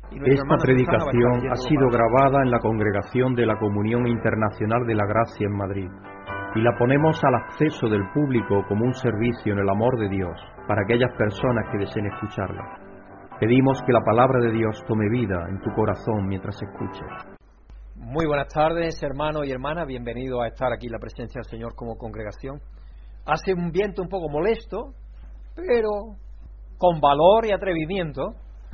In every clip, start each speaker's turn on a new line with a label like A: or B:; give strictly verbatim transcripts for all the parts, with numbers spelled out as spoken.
A: Esta predicación ha sido grabada en la Congregación de la Comunión Internacional de la Gracia en Madrid y la ponemos al acceso del público como un servicio en el amor de Dios para aquellas personas que deseen escucharla. Pedimos que la palabra de Dios tome vida en tu corazón mientras escuches.
B: Muy buenas tardes, hermanos y hermanas, bienvenidos a estar aquí en la presencia del Señor como congregación. Hace un viento un poco molesto, pero con valor y atrevimiento.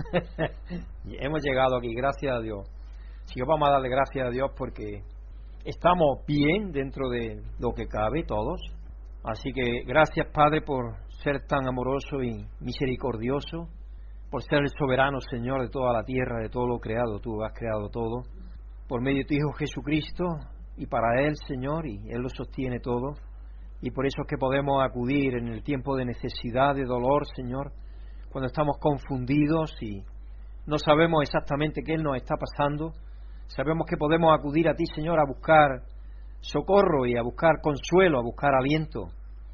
B: Y hemos llegado aquí, gracias a Dios. Sí, vamos a darle gracias a Dios porque estamos bien dentro de lo que cabe todos. Así que gracias, Padre, por ser tan amoroso y misericordioso, por ser el soberano Señor de toda la tierra, de todo lo creado. Tú has creado todo por medio de tu Hijo Jesucristo y para Él, Señor, y Él lo sostiene todo. Y por eso es que podemos acudir en el tiempo de necesidad, de dolor, Señor, cuando estamos confundidos y no sabemos exactamente qué nos está pasando. Sabemos que podemos acudir a ti, Señor, a buscar socorro y a buscar consuelo, a buscar aliento.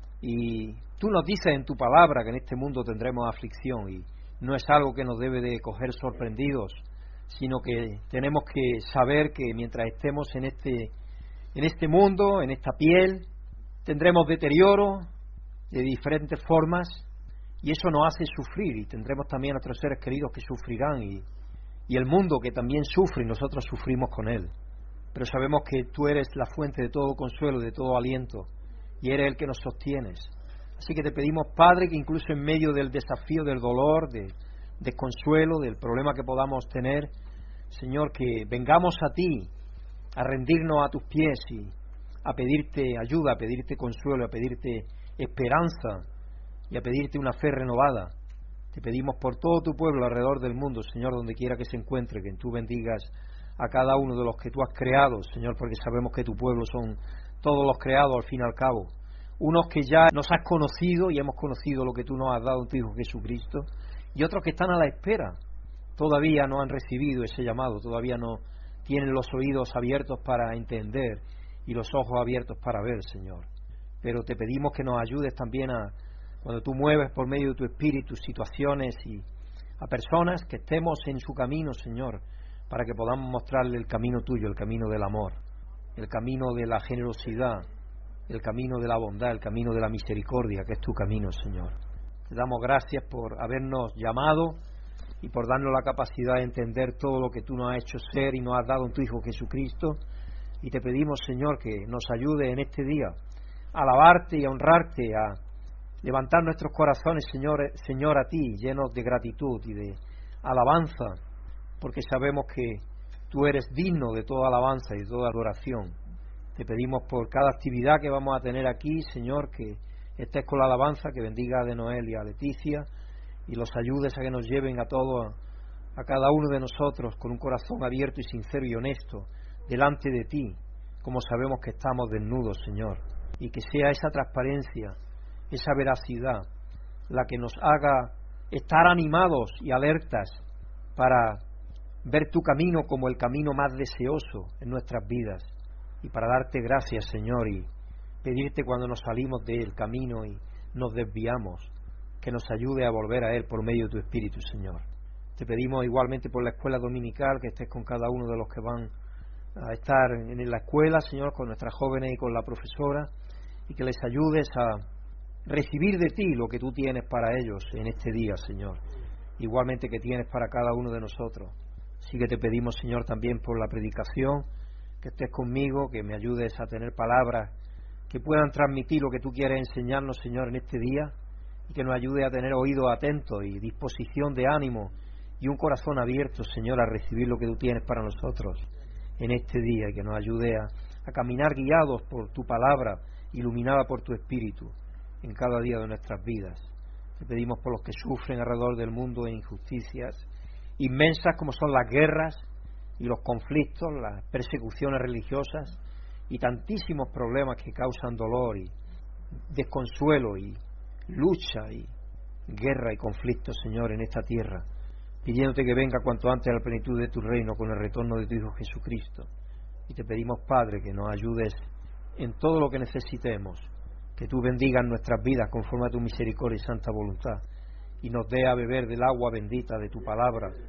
B: Y tú nos dices en tu palabra que en este mundo tendremos aflicción, y no es algo que nos debe de coger sorprendidos, sino que tenemos que saber que mientras estemos en este, en este mundo, en esta piel, tendremos deterioro de diferentes formas, y eso nos hace sufrir, y tendremos también a nuestros seres queridos que sufrirán, y, y el mundo que también sufre, y nosotros sufrimos con él. Pero sabemos que tú eres la fuente de todo consuelo, de todo aliento, y eres el que nos sostienes. Así que te pedimos, Padre, que incluso en medio del desafío, del dolor, del desconsuelo, del problema que podamos tener, Señor, que vengamos a ti, a rendirnos a tus pies y a pedirte ayuda, a pedirte consuelo, a pedirte esperanza y a pedirte una fe renovada. Te pedimos por todo tu pueblo alrededor del mundo, Señor, donde quiera que se encuentre, que tú bendigas a cada uno de los que tú has creado, Señor, porque sabemos que tu pueblo son todos los creados al fin y al cabo. Unos que ya nos has conocido y hemos conocido lo que tú nos has dado en tu Hijo Jesucristo, y otros que están a la espera. Todavía no han recibido ese llamado, todavía no tienen los oídos abiertos para entender y los ojos abiertos para ver, Señor. Pero te pedimos que nos ayudes también a, cuando tú mueves por medio de tu Espíritu situaciones y a personas que estemos en su camino, Señor, para que podamos mostrarle el camino tuyo, el camino del amor, el camino de la generosidad, el camino de la bondad, el camino de la misericordia, que es tu camino, Señor. Te damos gracias por habernos llamado y por darnos la capacidad de entender todo lo que tú nos has hecho ser y nos has dado en tu Hijo Jesucristo. Y te pedimos, Señor, que nos ayude en este día a alabarte y a honrarte, a levantar nuestros corazones, Señor, Señor, a ti, llenos de gratitud y de alabanza, porque sabemos que tú eres digno de toda alabanza y de toda adoración. Te pedimos por cada actividad que vamos a tener aquí, Señor, que estés con la alabanza, que bendiga a Noel y a Leticia y los ayudes a que nos lleven a todos, a cada uno de nosotros con un corazón abierto y sincero y honesto delante de ti, como sabemos que estamos desnudos, Señor, y que sea esa transparencia, esa veracidad la que nos haga estar animados y alertas para ver tu camino como el camino más deseoso en nuestras vidas, y para darte gracias, Señor, y pedirte cuando nos salimos del camino y nos desviamos, que nos ayude a volver a Él por medio de tu Espíritu, Señor. Te pedimos igualmente por la escuela dominical, que estés con cada uno de los que van a estar en la escuela, Señor, con nuestras jóvenes y con la profesora, y que les ayudes a recibir de ti lo que tú tienes para ellos en este día, Señor, igualmente que tienes para cada uno de nosotros. Así que te pedimos, Señor, también por la predicación, que estés conmigo, que me ayudes a tener palabras que puedan transmitir lo que tú quieres enseñarnos, Señor, en este día, y que nos ayude a tener oídos atentos y disposición de ánimo y un corazón abierto, Señor, a recibir lo que tú tienes para nosotros en este día, y que nos ayude a, a caminar guiados por tu palabra, iluminada por tu Espíritu, en cada día de nuestras vidas. Te pedimos por los que sufren alrededor del mundo de injusticias inmensas como son las guerras y los conflictos, las persecuciones religiosas y tantísimos problemas que causan dolor y desconsuelo y lucha y guerra y conflicto, Señor, en esta tierra, pidiéndote que venga cuanto antes a la plenitud de tu reino con el retorno de tu Hijo Jesucristo. Y te pedimos, Padre, que nos ayudes en todo lo que necesitemos, que tú bendigas nuestras vidas conforme a tu misericordia y santa voluntad, y nos dé a beber del agua bendita de tu palabra,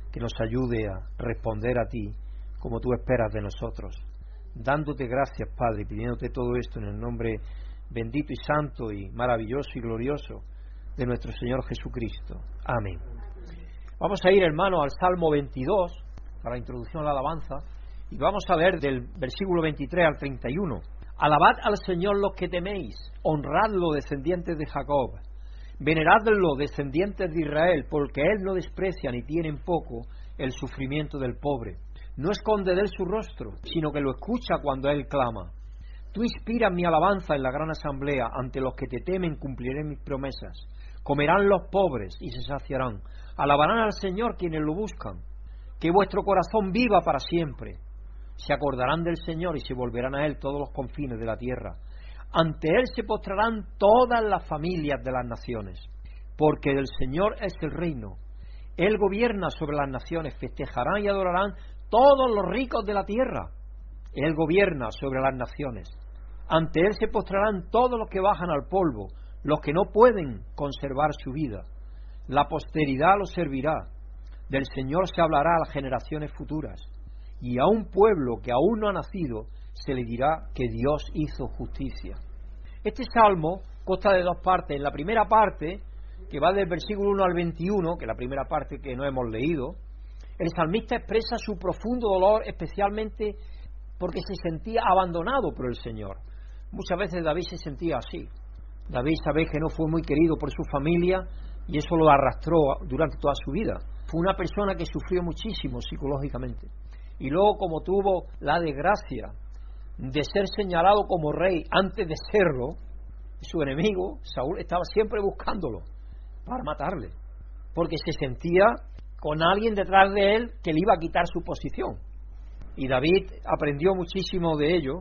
B: que nos ayude a responder a ti como tú esperas de nosotros. Dándote gracias, Padre, y pidiéndote todo esto en el nombre bendito y santo y maravilloso y glorioso de nuestro Señor Jesucristo. Amén. Vamos a ir, hermanos, al Salmo veintidós, para la introducción a la alabanza, y vamos a leer del versículo veintitrés al treinta y uno. Alabad al Señor los que teméis, honradlo, descendientes de Jacob, veneradlo, descendientes de Israel, porque Él no desprecia ni tiene en poco el sufrimiento del pobre. No esconde de Él su rostro, sino que lo escucha cuando Él clama. Tú inspiras mi alabanza en la gran asamblea, ante los que te temen cumpliré mis promesas. Comerán los pobres y se saciarán, alabarán al Señor quienes lo buscan. Que vuestro corazón viva para siempre. Se acordarán del Señor y se volverán a Él todos los confines de la tierra. Ante Él se postrarán todas las familias de las naciones, porque del Señor es el reino. Él gobierna sobre las naciones, festejarán y adorarán todos los ricos de la tierra. Él gobierna sobre las naciones. Ante Él se postrarán todos los que bajan al polvo, los que no pueden conservar su vida. La posteridad lo servirá. Del Señor se hablará a las generaciones futuras. Y a un pueblo que aún no ha nacido se le dirá que Dios hizo justicia. Este salmo consta de dos partes. En la primera parte, que va del versículo uno al veintiuno, que es la primera parte que no hemos leído, el salmista expresa su profundo dolor, especialmente porque se sentía abandonado por el Señor. Muchas veces David se sentía así. David, sabéis que no fue muy querido por su familia y eso lo arrastró durante toda su vida. Fue una persona que sufrió muchísimo psicológicamente. Y luego, como tuvo la desgracia de ser señalado como rey antes de serlo, su enemigo, Saúl, estaba siempre buscándolo para matarle, porque se sentía con alguien detrás de él que le iba a quitar su posición. Y David aprendió muchísimo de ello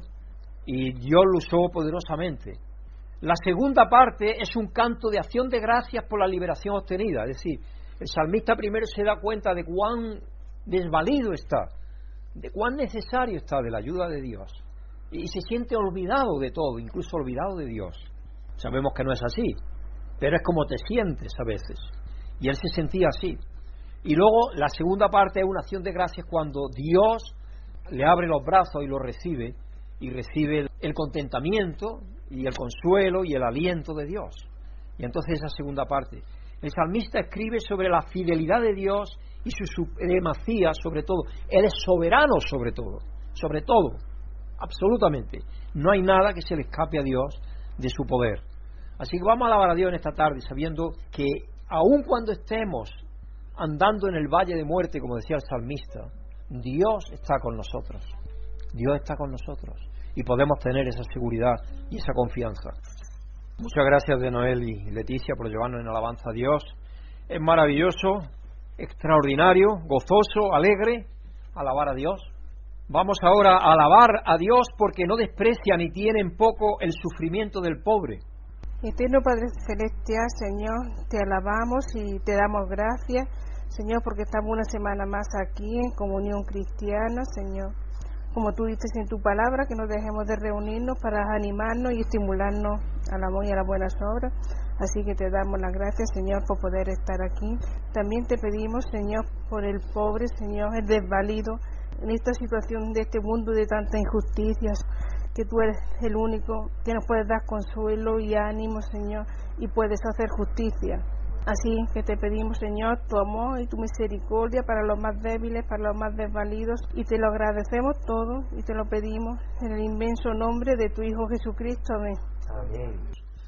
B: y Dios lo usó poderosamente. La segunda parte es un canto de acción de gracias por la liberación obtenida. Es decir, el salmista primero se da cuenta de cuán desvalido está, de cuán necesario está de la ayuda de Dios, y se siente olvidado de todo, incluso olvidado de Dios. Sabemos que no es así, pero es como te sientes a veces, y él se sentía así. Y luego la segunda parte es una acción de gracias cuando Dios le abre los brazos y lo recibe, y recibe el contentamiento y el consuelo y el aliento de Dios. Y entonces esa segunda parte, el salmista escribe sobre la fidelidad de Dios y su supremacía sobre todo. Él es soberano sobre todo, sobre todo, absolutamente. No hay nada que se le escape a Dios de su poder. Así que vamos a alabar a Dios en esta tarde, sabiendo que aun cuando estemos andando en el valle de muerte, como decía el salmista, Dios está con nosotros. Dios está con nosotros y podemos tener esa seguridad y esa confianza. Muchas gracias de Noel y Leticia por llevarnos en alabanza a Dios. Es maravilloso, extraordinario, gozoso, alegre alabar a Dios. Vamos ahora a alabar a Dios porque no desprecia ni tiene en poco el sufrimiento del pobre.
C: Eterno Padre Celestial, Señor, te alabamos y te damos gracias, Señor, porque estamos una semana más aquí en comunión cristiana, Señor. Como tú dices en tu palabra, que no dejemos de reunirnos para animarnos y estimularnos al amor y a las buenas obras. Así que te damos las gracias, Señor, por poder estar aquí. También te pedimos, Señor, por el pobre, Señor, el desvalido, en esta situación de este mundo de tantas injusticias, que tú eres el único que nos puedes dar consuelo y ánimo, Señor, y puedes hacer justicia. Así que te pedimos, Señor, tu amor y tu misericordia para los más débiles, para los más desvalidos, y te lo agradecemos todo y te lo pedimos en el inmenso nombre de tu Hijo Jesucristo. Amén.
B: Amén.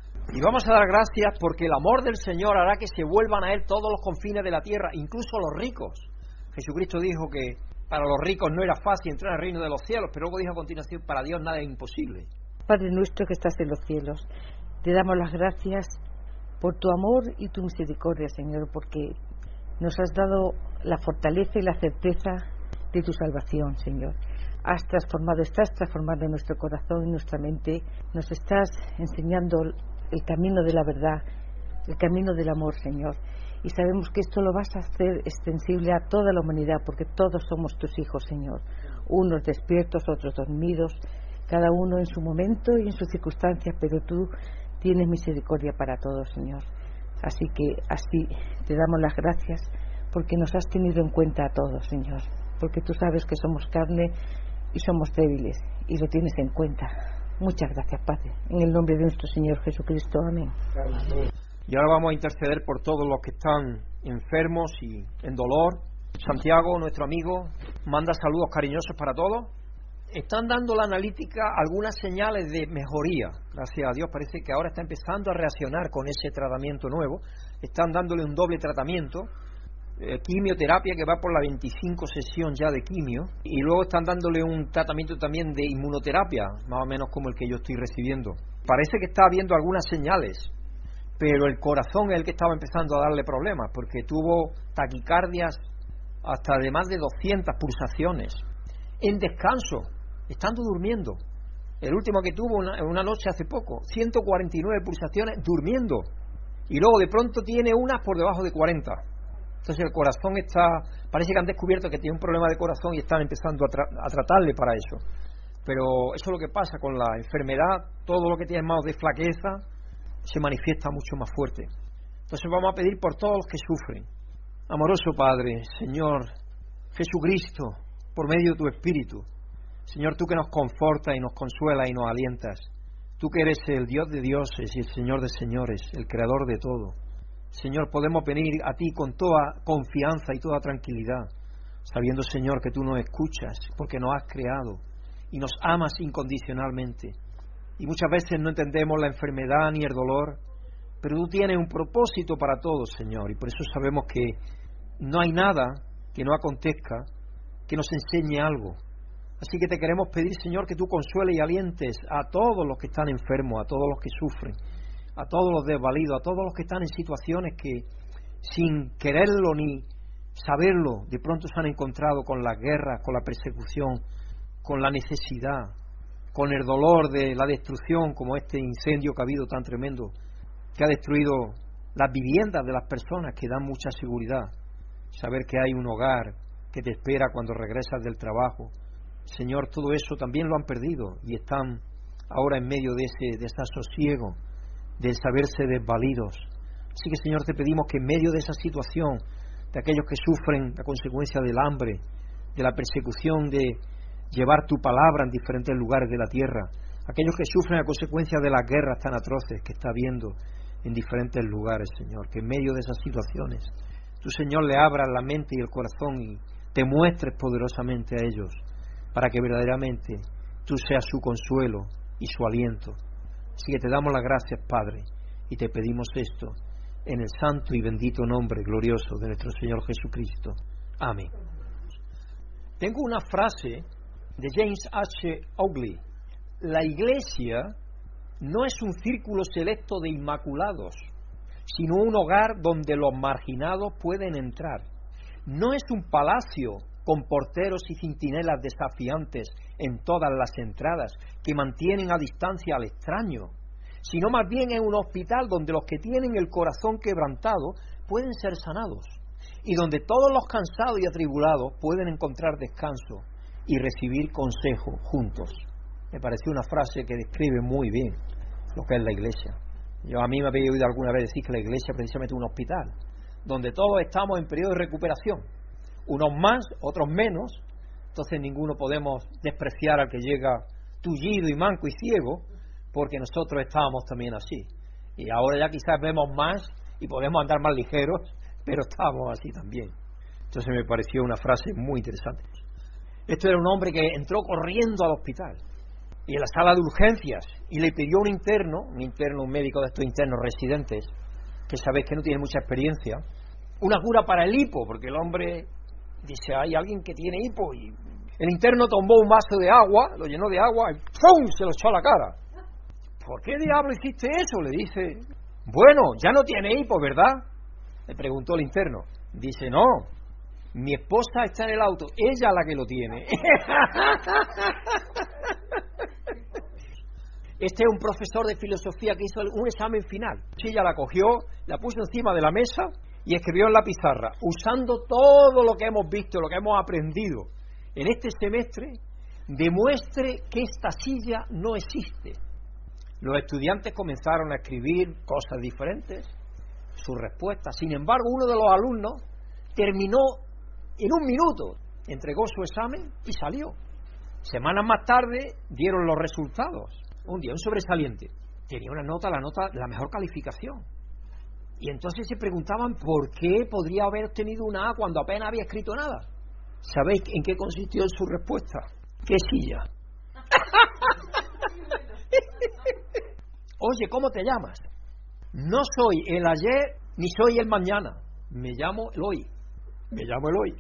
B: Y vamos a dar gracias porque el amor del Señor hará que se vuelvan a Él todos los confines de la tierra, incluso los ricos. Jesucristo dijo que para los ricos no era fácil entrar al reino de los cielos, pero luego dijo a continuación, para Dios nada es imposible.
D: Padre nuestro que estás en los cielos, te damos las gracias por tu amor y tu misericordia, Señor, porque nos has dado la fortaleza y la certeza de tu salvación, Señor. Has transformado, estás transformando nuestro corazón y nuestra mente, nos estás enseñando el camino de la verdad, el camino del amor, Señor. Y sabemos que esto lo vas a hacer extensible a toda la humanidad, porque todos somos tus hijos, Señor. Unos despiertos, otros dormidos, cada uno en su momento y en sus circunstancias, pero tú tienes misericordia para todos, Señor. Así que así te damos las gracias porque nos has tenido en cuenta a todos, Señor, porque tú sabes que somos carne y somos débiles, y lo tienes en cuenta. Muchas gracias, Padre, en el nombre de nuestro Señor Jesucristo. Amén.
B: Y ahora vamos a interceder por todos los que están enfermos y en dolor. Santiago, nuestro amigo, manda saludos cariñosos para todos. Están dando la analítica algunas señales de mejoría. Gracias a Dios parece que ahora está empezando a reaccionar con ese tratamiento nuevo. Están dándole un doble tratamiento, eh, quimioterapia, que va por la veinticinco sesión ya de quimio, y luego están dándole un tratamiento también de inmunoterapia, más o menos como el que yo estoy recibiendo. Parece que está habiendo algunas señales, pero el corazón es el que estaba empezando a darle problemas, porque tuvo taquicardias hasta de más de doscientas pulsaciones, en descanso, estando durmiendo. El último que tuvo una, una noche hace poco, ciento cuarenta y nueve pulsaciones durmiendo, y luego de pronto tiene unas por debajo de cuarenta. Entonces el corazón está, parece que han descubierto que tiene un problema de corazón y están empezando a, tra a tratarle para eso. Pero eso es lo que pasa con la enfermedad, todo lo que tiene más de flaqueza se manifiesta mucho más fuerte. Entonces vamos a pedir por todos los que sufren. Amoroso Padre, Señor Jesucristo, por medio de tu Espíritu, Señor, tú que nos confortas y nos consuelas y nos alientas, tú que eres el Dios de dioses y el Señor de señores, el Creador de todo, Señor, podemos venir a ti con toda confianza y toda tranquilidad, sabiendo, Señor, que tú nos escuchas porque nos has creado y nos amas incondicionalmente. Y muchas veces no entendemos la enfermedad ni el dolor, pero tú tienes un propósito para todos, Señor, y por eso sabemos que no hay nada que no acontezca que nos enseñe algo. Así que te queremos pedir, Señor, que tú consueles y alientes a todos los que están enfermos, a todos los que sufren, a todos los desvalidos, a todos los que están en situaciones que, sin quererlo ni saberlo, de pronto se han encontrado con las guerras, con la persecución, con la necesidad, con el dolor de la destrucción, como este incendio que ha habido tan tremendo, que ha destruido las viviendas de las personas, que dan mucha seguridad. Saber que hay un hogar que te espera cuando regresas del trabajo. Señor, todo eso también lo han perdido y están ahora en medio de ese desasosiego, del saberse desvalidos. Así que, Señor, te pedimos que en medio de esa situación, de aquellos que sufren la consecuencia del hambre, de la persecución de llevar tu palabra en diferentes lugares de la tierra, aquellos que sufren la consecuencia de las guerras tan atroces que está habiendo en diferentes lugares, Señor, que en medio de esas situaciones tú, Señor, le abras la mente y el corazón y te muestres poderosamente a ellos, para que verdaderamente tú seas su consuelo y su aliento. Así que te damos las gracias, Padre, y te pedimos esto en el santo y bendito nombre glorioso de nuestro Señor Jesucristo. Amén. Tengo una frase de James H. Oakley: la Iglesia no es un círculo selecto de inmaculados, sino un hogar donde los marginados pueden entrar. No es un palacio con porteros y centinelas desafiantes en todas las entradas que mantienen a distancia al extraño, sino más bien es un hospital donde los que tienen el corazón quebrantado pueden ser sanados, y donde todos los cansados y atribulados pueden encontrar descanso y recibir consejo juntos. Me pareció una frase que describe muy bien lo que es la Iglesia. Yo a mí me había oído alguna vez decir que la Iglesia es precisamente un hospital, donde todos estamos en periodo de recuperación, unos más, otros menos. Entonces ninguno podemos despreciar al que llega tullido y manco y ciego, porque nosotros estábamos también así, y ahora ya quizás vemos más y podemos andar más ligeros, pero estábamos así también. Entonces me pareció una frase muy interesante. Esto era un hombre que entró corriendo al hospital y en la sala de urgencias, y le pidió a un interno, un interno, un médico de estos internos residentes, que sabéis que no tiene mucha experiencia, una cura para el hipo, porque el hombre dice, hay alguien que tiene hipo, y el interno tomó un vaso de agua, lo llenó de agua y ¡pum!, se lo echó a la cara. ¿Por qué diablo hiciste eso?, le dice. Bueno, ya no tiene hipo, ¿verdad?, le preguntó el interno. Dice, no, mi esposa está en el auto, ella la que lo tiene. Este es un profesor de filosofía que hizo un examen final. Ella la cogió, la puso encima de la mesa y escribió en la pizarra: usando todo lo que hemos visto, lo que hemos aprendido en este semestre, demuestre que esta silla no existe. Los estudiantes comenzaron a escribir cosas diferentes, sus respuestas. Sin embargo, uno de los alumnos terminó en un minuto, entregó su examen y salió. Semanas más tarde dieron los resultados. Un día, un sobresaliente. Tenía una nota, la nota, la mejor calificación. Y entonces se preguntaban por qué podría haber obtenido una A cuando apenas había escrito nada. ¿Sabéis en qué consistió su respuesta? ¿Qué silla? Oye, ¿cómo te llamas? No soy el ayer ni soy el mañana. Me llamo el hoy. Me llamo el hoy.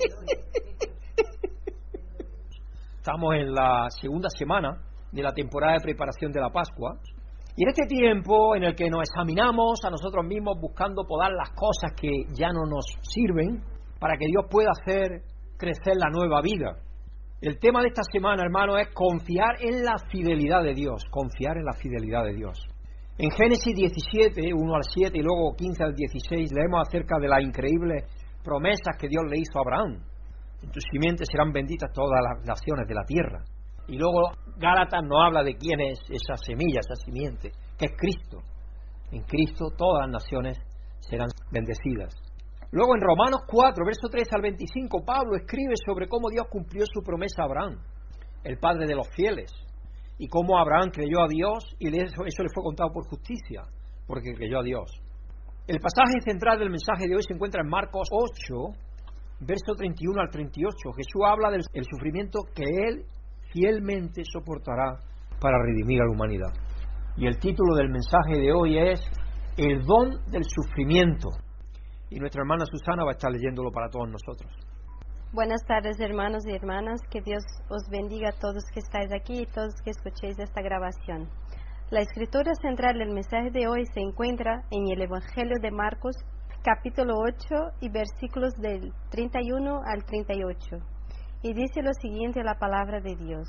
B: Estamos en la segunda semana de la temporada de preparación de la Pascua. Y en este tiempo en el que nos examinamos a nosotros mismos buscando podar las cosas que ya no nos sirven para que Dios pueda hacer crecer la nueva vida. El tema de esta semana, hermano, es confiar en la fidelidad de Dios, confiar en la fidelidad de Dios. En Génesis diecisiete, uno al siete y luego quince al dieciséis, leemos acerca de las increíbles promesas que Dios le hizo a Abraham. En tu simiente serán benditas todas las naciones de la tierra. Y luego Gálatas nos habla de quién es esa semilla, esa simiente, que es Cristo. En Cristo todas las naciones serán bendecidas. Luego en Romanos cuatro, verso trece al veinticinco, Pablo escribe sobre cómo Dios cumplió su promesa a Abraham, el padre de los fieles, y cómo Abraham creyó a Dios y eso, eso le fue contado por justicia, porque creyó a Dios. El pasaje central del mensaje de hoy se encuentra en Marcos ocho, verso treinta y uno al treinta y ocho. Jesús habla del el sufrimiento que Él fielmente soportará para redimir a la humanidad. Y el título del mensaje de hoy es El don del sufrimiento. Y nuestra hermana Susana va a estar leyéndolo para todos nosotros.
E: Buenas tardes, hermanos y hermanas. Que Dios os bendiga a todos que estáis aquí y todos que escuchéis esta grabación. La escritura central del mensaje de hoy se encuentra en el Evangelio de Marcos, capítulo ocho y versículos del treinta y uno al treinta y ocho. Y dice lo siguiente la palabra de Dios.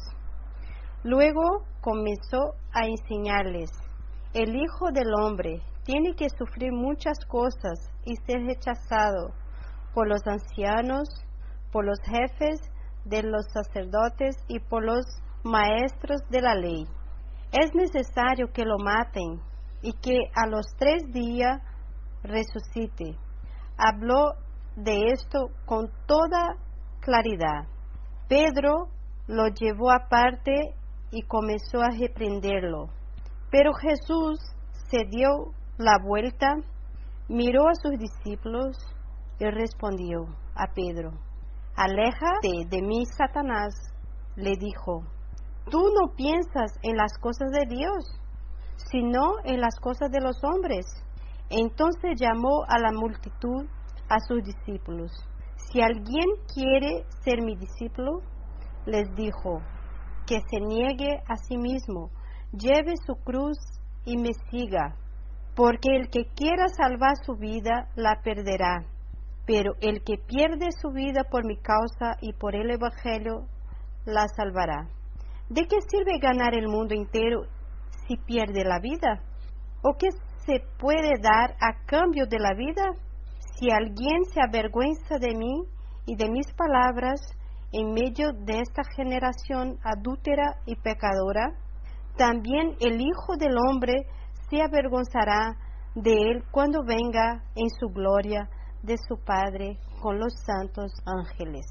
E: Luego comenzó a enseñarles: el Hijo del Hombre tiene que sufrir muchas cosas y ser rechazado por los ancianos, por los jefes de los sacerdotes y por los maestros de la ley. Es necesario que lo maten y que a los tres días resucite. Habló de esto con toda claridad. Pedro lo llevó aparte y comenzó a reprenderlo. Pero Jesús se dio la vuelta, miró a sus discípulos y respondió a Pedro: aléjate de mí, Satanás, le dijo. Tú no piensas en las cosas de Dios, sino en las cosas de los hombres. Entonces llamó a la multitud, a sus discípulos. Si alguien quiere ser mi discípulo, les dijo, que se niegue a sí mismo, lleve su cruz y me siga. Porque el que quiera salvar su vida, la perderá. Pero el que pierde su vida por mi causa y por el Evangelio, la salvará. ¿De qué sirve ganar el mundo entero si pierde la vida? ¿O qué se puede dar a cambio de la vida? Si alguien se avergüenza de mí y de mis palabras en medio de esta generación adúltera y pecadora, también el Hijo del Hombre se avergonzará de él cuando venga en su gloria de su Padre con los santos ángeles.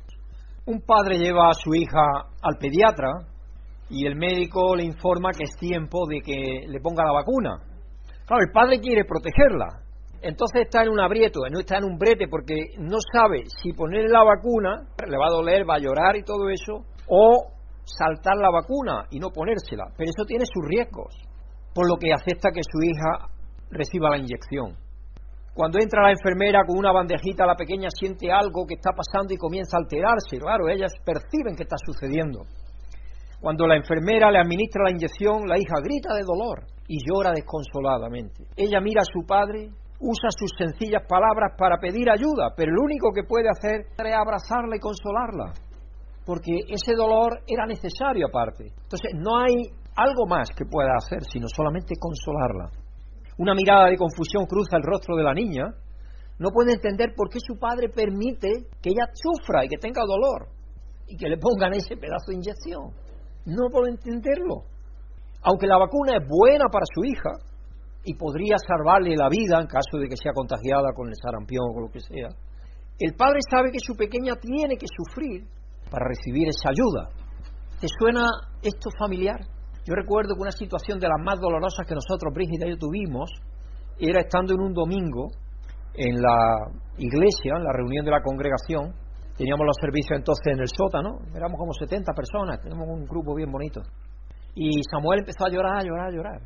B: Un padre lleva a su hija al pediatra y el médico le informa que es tiempo de que le ponga la vacuna. Claro, el padre quiere protegerla, entonces está en un aprieto, no está en un brete porque no sabe si ponerle la vacuna, le va a doler, va a llorar y todo eso, o saltar la vacuna y no ponérsela, pero eso tiene sus riesgos, por lo que acepta que su hija reciba la inyección. Cuando entra la enfermera con una bandejita, la pequeña siente algo que está pasando y comienza a alterarse. Claro, ellas perciben que está sucediendo. Cuando la enfermera le administra la inyección, la hija grita de dolor y llora desconsoladamente. Ella mira a su padre, usa sus sencillas palabras para pedir ayuda, pero lo único que puede hacer es abrazarla y consolarla, porque ese dolor era necesario aparte. Entonces no hay algo más que pueda hacer, sino solamente consolarla. Una mirada de confusión cruza el rostro de la niña. No puede entender por qué su padre permite que ella sufra y que tenga dolor y que le pongan ese pedazo de inyección. No puede entenderlo. Aunque la vacuna es buena para su hija y podría salvarle la vida en caso de que sea contagiada con el sarampión o con lo que sea, El padre sabe que su pequeña tiene que sufrir para recibir esa ayuda. ¿Te suena esto familiar? Yo recuerdo que una situación de las más dolorosas que nosotros, Brígida y yo, tuvimos era estando en un domingo en la iglesia, en la reunión de la congregación. Teníamos los servicios entonces en el sótano, éramos como setenta personas, teníamos un grupo bien bonito. Y Samuel empezó a llorar, a llorar, a llorar.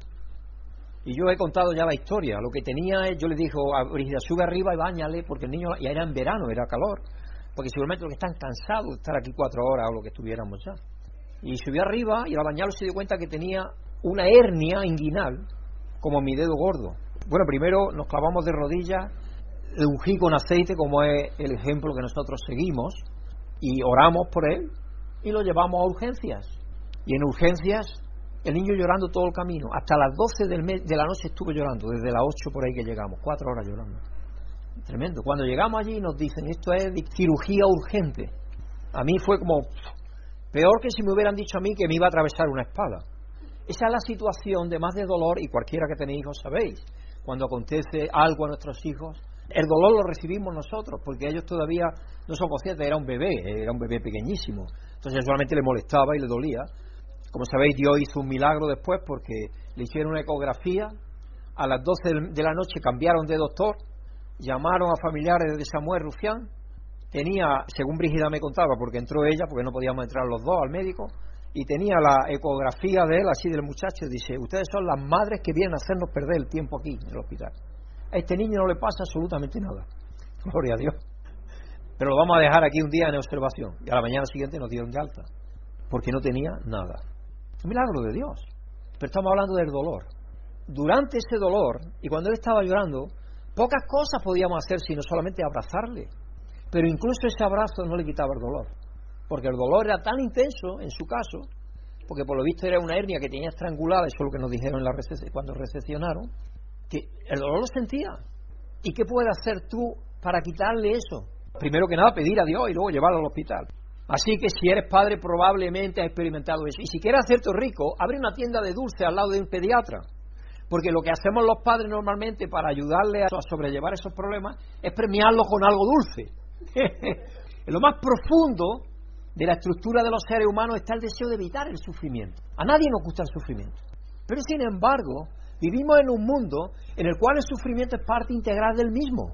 B: Y yo he contado ya la historia. Lo que tenía es, yo le dije a Brígida, sube arriba y báñale, porque el niño, ya era en verano, era calor, porque seguramente los que están cansados de estar aquí cuatro horas o lo que estuviéramos ya. Y subió arriba y al bañarlo se dio cuenta que tenía una hernia inguinal, como mi dedo gordo. Bueno, primero nos clavamos de rodillas, le ungí con aceite, como es el ejemplo que nosotros seguimos, y oramos por él y lo llevamos a urgencias. Y en urgencias, el niño llorando todo el camino. Hasta las doce del mes, de la noche estuvo llorando, desde las ocho por ahí que llegamos, cuatro horas llorando. Tremendo. Cuando llegamos allí nos dicen, esto es de cirugía urgente. A mí fue como peor que si me hubieran dicho a mí que me iba a atravesar una espada. Esa es la situación de más de dolor, y cualquiera que tenéis hijos sabéis. Cuando acontece algo a nuestros hijos, el dolor lo recibimos nosotros, porque ellos todavía no son conscientes. Era un bebé, era un bebé pequeñísimo. Entonces solamente le molestaba y le dolía. Como sabéis, Dios hizo un milagro después, porque le hicieron una ecografía. A las doce de la noche cambiaron de doctor, llamaron a familiares de Samuel Rufián. Tenía, según Brígida me contaba, porque entró ella, porque no podíamos entrar los dos al médico, y tenía la ecografía de él, así del muchacho, y dice, ustedes son las madres que vienen a hacernos perder el tiempo aquí en el hospital. A este niño no le pasa absolutamente nada, gloria a Dios, pero lo vamos a dejar aquí un día en observación, y a la mañana siguiente nos dieron de alta, porque no tenía nada. Un milagro de Dios. Pero estamos hablando del dolor. Durante ese dolor, y cuando él estaba llorando, pocas cosas podíamos hacer sino solamente abrazarle. Pero incluso ese abrazo no le quitaba el dolor, porque el dolor era tan intenso en su caso, porque por lo visto era una hernia que tenía estrangulada, eso es lo que nos dijeron en la recesión, cuando recepcionaron, que el dolor lo sentía. ¿Y qué puedes hacer tú para quitarle eso? Primero que nada pedir a Dios y luego llevarlo al hospital. Así que si eres padre probablemente has experimentado eso. Y si quieres hacerte rico, abre una tienda de dulce al lado de un pediatra. Porque lo que hacemos los padres normalmente para ayudarle a sobrellevar esos problemas es premiarlos con algo dulce. En lo más profundo de la estructura de los seres humanos está el deseo de evitar el sufrimiento. A nadie nos gusta el sufrimiento. Pero sin embargo, vivimos en un mundo en el cual el sufrimiento es parte integral del mismo.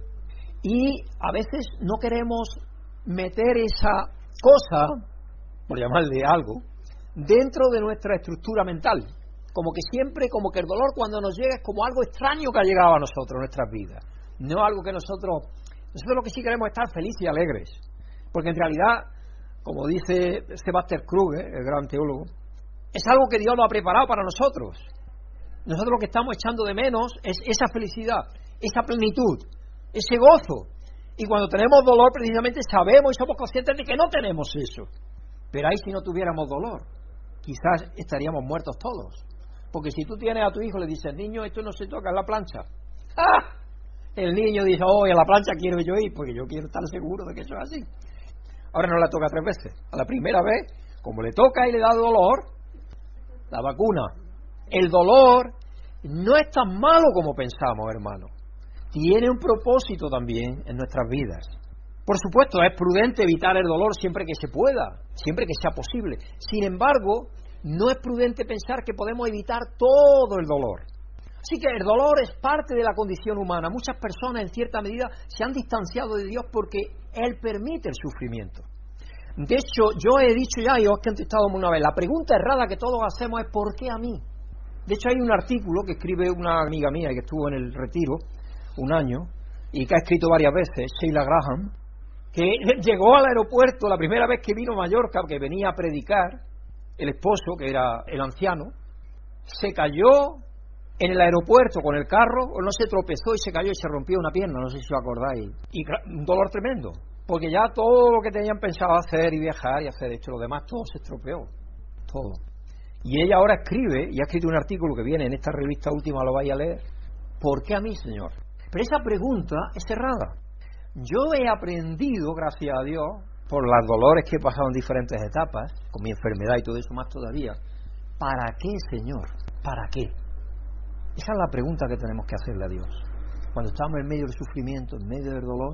B: Y a veces no queremos meter esa cosa, por llamarle algo, dentro de nuestra estructura mental. Como que siempre, como que el dolor cuando nos llega es como algo extraño que ha llegado a nosotros, a nuestras vidas. No algo que nosotros... Nosotros lo que sí queremos es estar felices y alegres. Porque en realidad, como dice Sebastián Kruger, el gran teólogo, es algo que Dios lo ha preparado para nosotros. Nosotros lo que estamos echando de menos es esa felicidad, esa plenitud, ese gozo. Y cuando tenemos dolor, precisamente sabemos y somos conscientes de que no tenemos eso. Pero ahí si no tuviéramos dolor, quizás estaríamos muertos todos. Porque si tú tienes a tu hijo, le dices, niño, esto no se toca en la plancha. ¡Ah! El niño dice, oh, a la plancha quiero yo ir, porque yo quiero estar seguro de que eso es así. Ahora no la toca tres veces. A la primera vez, como le toca y le da dolor, la vacuna. El dolor no es tan malo como pensamos, hermano. Tiene un propósito también en nuestras vidas. Por supuesto, es prudente evitar el dolor siempre que se pueda, siempre que sea posible. Sin embargo, no es prudente pensar que podemos evitar todo el dolor. Así que el dolor es parte de la condición humana. Muchas personas, en cierta medida, se han distanciado de Dios porque Él permite el sufrimiento. De hecho, yo he dicho ya, y os he contestado una vez, la pregunta errada que todos hacemos es ¿por qué a mí? De hecho, hay un artículo que escribe una amiga mía que estuvo en el retiro un año y que ha escrito varias veces, Sheila Graham, que llegó al aeropuerto la primera vez que vino a Mallorca, que venía a predicar, el esposo, que era el anciano, se cayó en el aeropuerto con el carro, o no se tropezó y se cayó y se rompió una pierna, no sé si os acordáis, y un dolor tremendo, porque ya todo lo que tenían pensado hacer y viajar y hacer esto, lo demás todo se estropeó, todo. Y ella ahora escribe, y ha escrito un artículo que viene en esta revista última, lo vais a leer, ¿por qué a mí, Señor? Pero esa pregunta es cerrada. Yo he aprendido, gracias a Dios, por los dolores que he pasado en diferentes etapas, con mi enfermedad y todo eso más todavía, ¿para qué, Señor? ¿Para qué? Esa es la pregunta que tenemos que hacerle a Dios. Cuando estamos en medio del sufrimiento, en medio del dolor,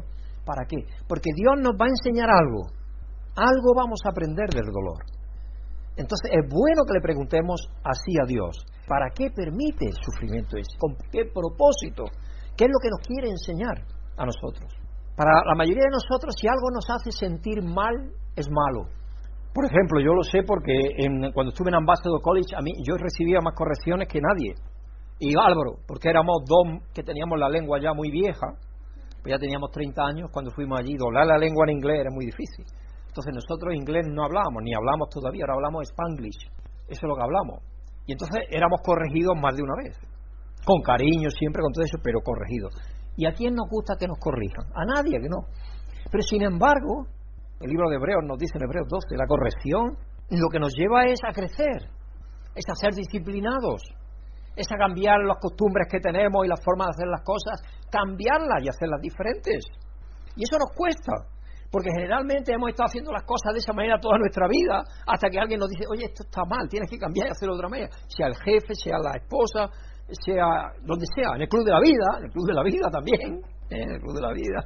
B: ¿Para qué? Porque Dios nos va a enseñar algo. Algo vamos a aprender del dolor. Entonces es bueno que le preguntemos así a Dios. ¿Para qué permite el sufrimiento ese? ¿Con qué propósito? ¿Qué es lo que nos quiere enseñar a nosotros? Para la mayoría de nosotros, si algo nos hace sentir mal, es malo. Por ejemplo, yo lo sé porque en, cuando estuve en Ambassador College, a mí yo recibía más correcciones que nadie. Y Álvaro, porque éramos dos que teníamos la lengua ya muy vieja, pues ya teníamos treinta años cuando fuimos allí, doblar la lengua en inglés era muy difícil. Entonces nosotros inglés no hablábamos, ni hablamos todavía, ahora hablamos Spanglish, eso es lo que hablamos. Y entonces éramos corregidos más de una vez, con cariño siempre, con todo eso, pero corregidos. ¿Y a quién nos gusta que nos corrijan? A nadie, que no. Pero sin embargo, el libro de Hebreos nos dice en Hebreos doce, la corrección lo que nos lleva es a crecer, es a ser disciplinados, es a cambiar las costumbres que tenemos y la forma de hacer las cosas, cambiarlas y hacerlas diferentes. Y eso nos cuesta, porque generalmente hemos estado haciendo las cosas de esa manera toda nuestra vida, hasta que alguien nos dice, oye, esto está mal, tienes que cambiar y hacerlo de otra manera, sea el jefe, sea la esposa, sea donde sea, en el club de la vida, en el club de la vida también, en el club de la vida.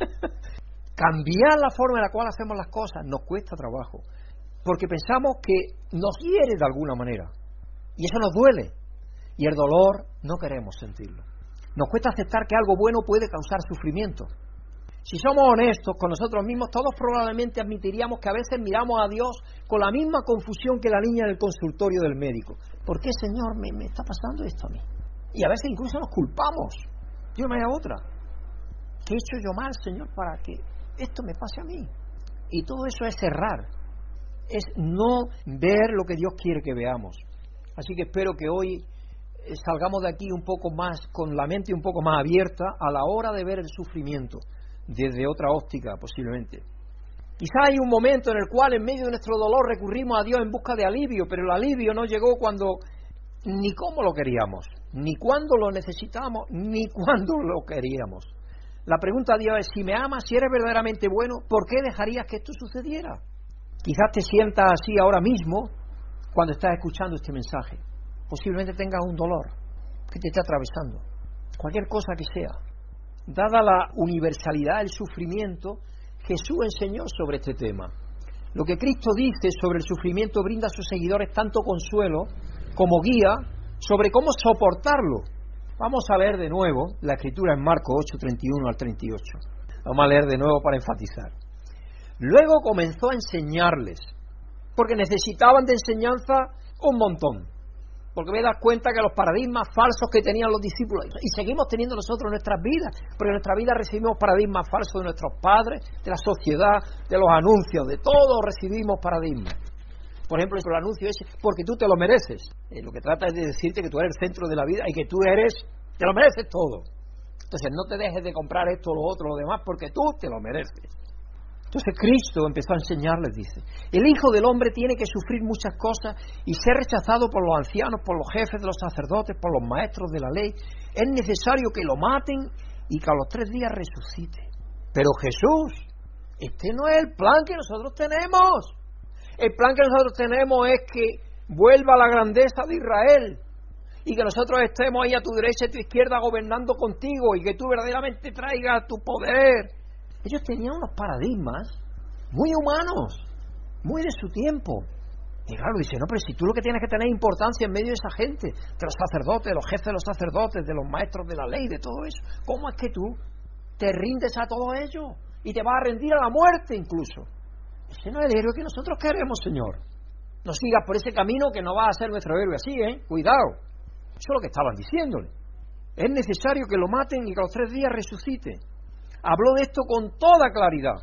B: Cambiar la forma en la cual hacemos las cosas nos cuesta trabajo, porque pensamos que nos hiere de alguna manera, y eso nos duele. Y el dolor no queremos sentirlo. Nos cuesta aceptar que algo bueno puede causar sufrimiento. Si somos honestos con nosotros mismos, todos probablemente admitiríamos que a veces miramos a Dios con la misma confusión que la niña en el consultorio del médico. ¿Por qué, Señor, me, me está pasando esto a mí? Y a veces incluso nos culpamos. Yo me hago otra. ¿Qué he hecho yo mal, Señor, para que esto me pase a mí? Y todo eso es errar. Es no ver lo que Dios quiere que veamos. Así que espero que hoy salgamos de aquí un poco más, con la mente un poco más abierta a la hora de ver el sufrimiento desde otra óptica posiblemente. Quizá hay un momento en el cual en medio de nuestro dolor recurrimos a Dios en busca de alivio, pero el alivio no llegó cuando ni cómo lo queríamos, ni cuándo lo necesitamos, ni cuándo lo queríamos. La pregunta a Dios es, si me amas, si eres verdaderamente bueno, ¿por qué dejarías que esto sucediera? Quizás te sientas así ahora mismo cuando estás escuchando este mensaje. Posiblemente tengas un dolor que te esté atravesando, cualquier cosa que sea. Dada la universalidad del sufrimiento, Jesús enseñó sobre este tema. Lo que Cristo dice sobre el sufrimiento brinda a sus seguidores tanto consuelo como guía sobre cómo soportarlo. Vamos a leer de nuevo la escritura en Marcos ocho, treinta y uno al treinta y ocho. Vamos a leer de nuevo para enfatizar. Luego comenzó a enseñarles, porque necesitaban de enseñanza un montón. Porque me das cuenta que los paradigmas falsos que tenían los discípulos, y seguimos teniendo nosotros en nuestras vidas, porque en nuestra vida recibimos paradigmas falsos de nuestros padres, de la sociedad, de los anuncios, de todo recibimos paradigmas. Por ejemplo, el anuncio ese, porque tú te lo mereces. Eh, lo que trata es de decirte que tú eres el centro de la vida y que tú eres, te lo mereces todo. Entonces no te dejes de comprar esto, lo otro, lo demás, porque tú te lo mereces. Entonces Cristo empezó a enseñarles, dice, el Hijo del Hombre tiene que sufrir muchas cosas y ser rechazado por los ancianos, por los jefes de los sacerdotes, por los maestros de la ley. Es necesario que lo maten y que a los tres días resucite. Pero Jesús, este no es el plan que nosotros tenemos. El plan que nosotros tenemos es que vuelva la grandeza de Israel y que nosotros estemos ahí a tu derecha y a tu izquierda gobernando contigo y que tú verdaderamente traigas tu poder. Ellos tenían unos paradigmas muy humanos, muy de su tiempo. Y claro, dice, no, pero si tú lo que tienes que tener importancia en medio de esa gente, de los sacerdotes, de los jefes de los sacerdotes, de los maestros de la ley, de todo eso, ¿cómo es que tú te rindes a todo ello? Y te vas a rendir a la muerte incluso. Ese no es el héroe que nosotros queremos, Señor. No sigas por ese camino que no vas a ser nuestro héroe así, ¿eh? Cuidado. Eso es lo que estaban diciéndole. Es necesario que lo maten y que a los tres días resucite. Habló de esto con toda claridad.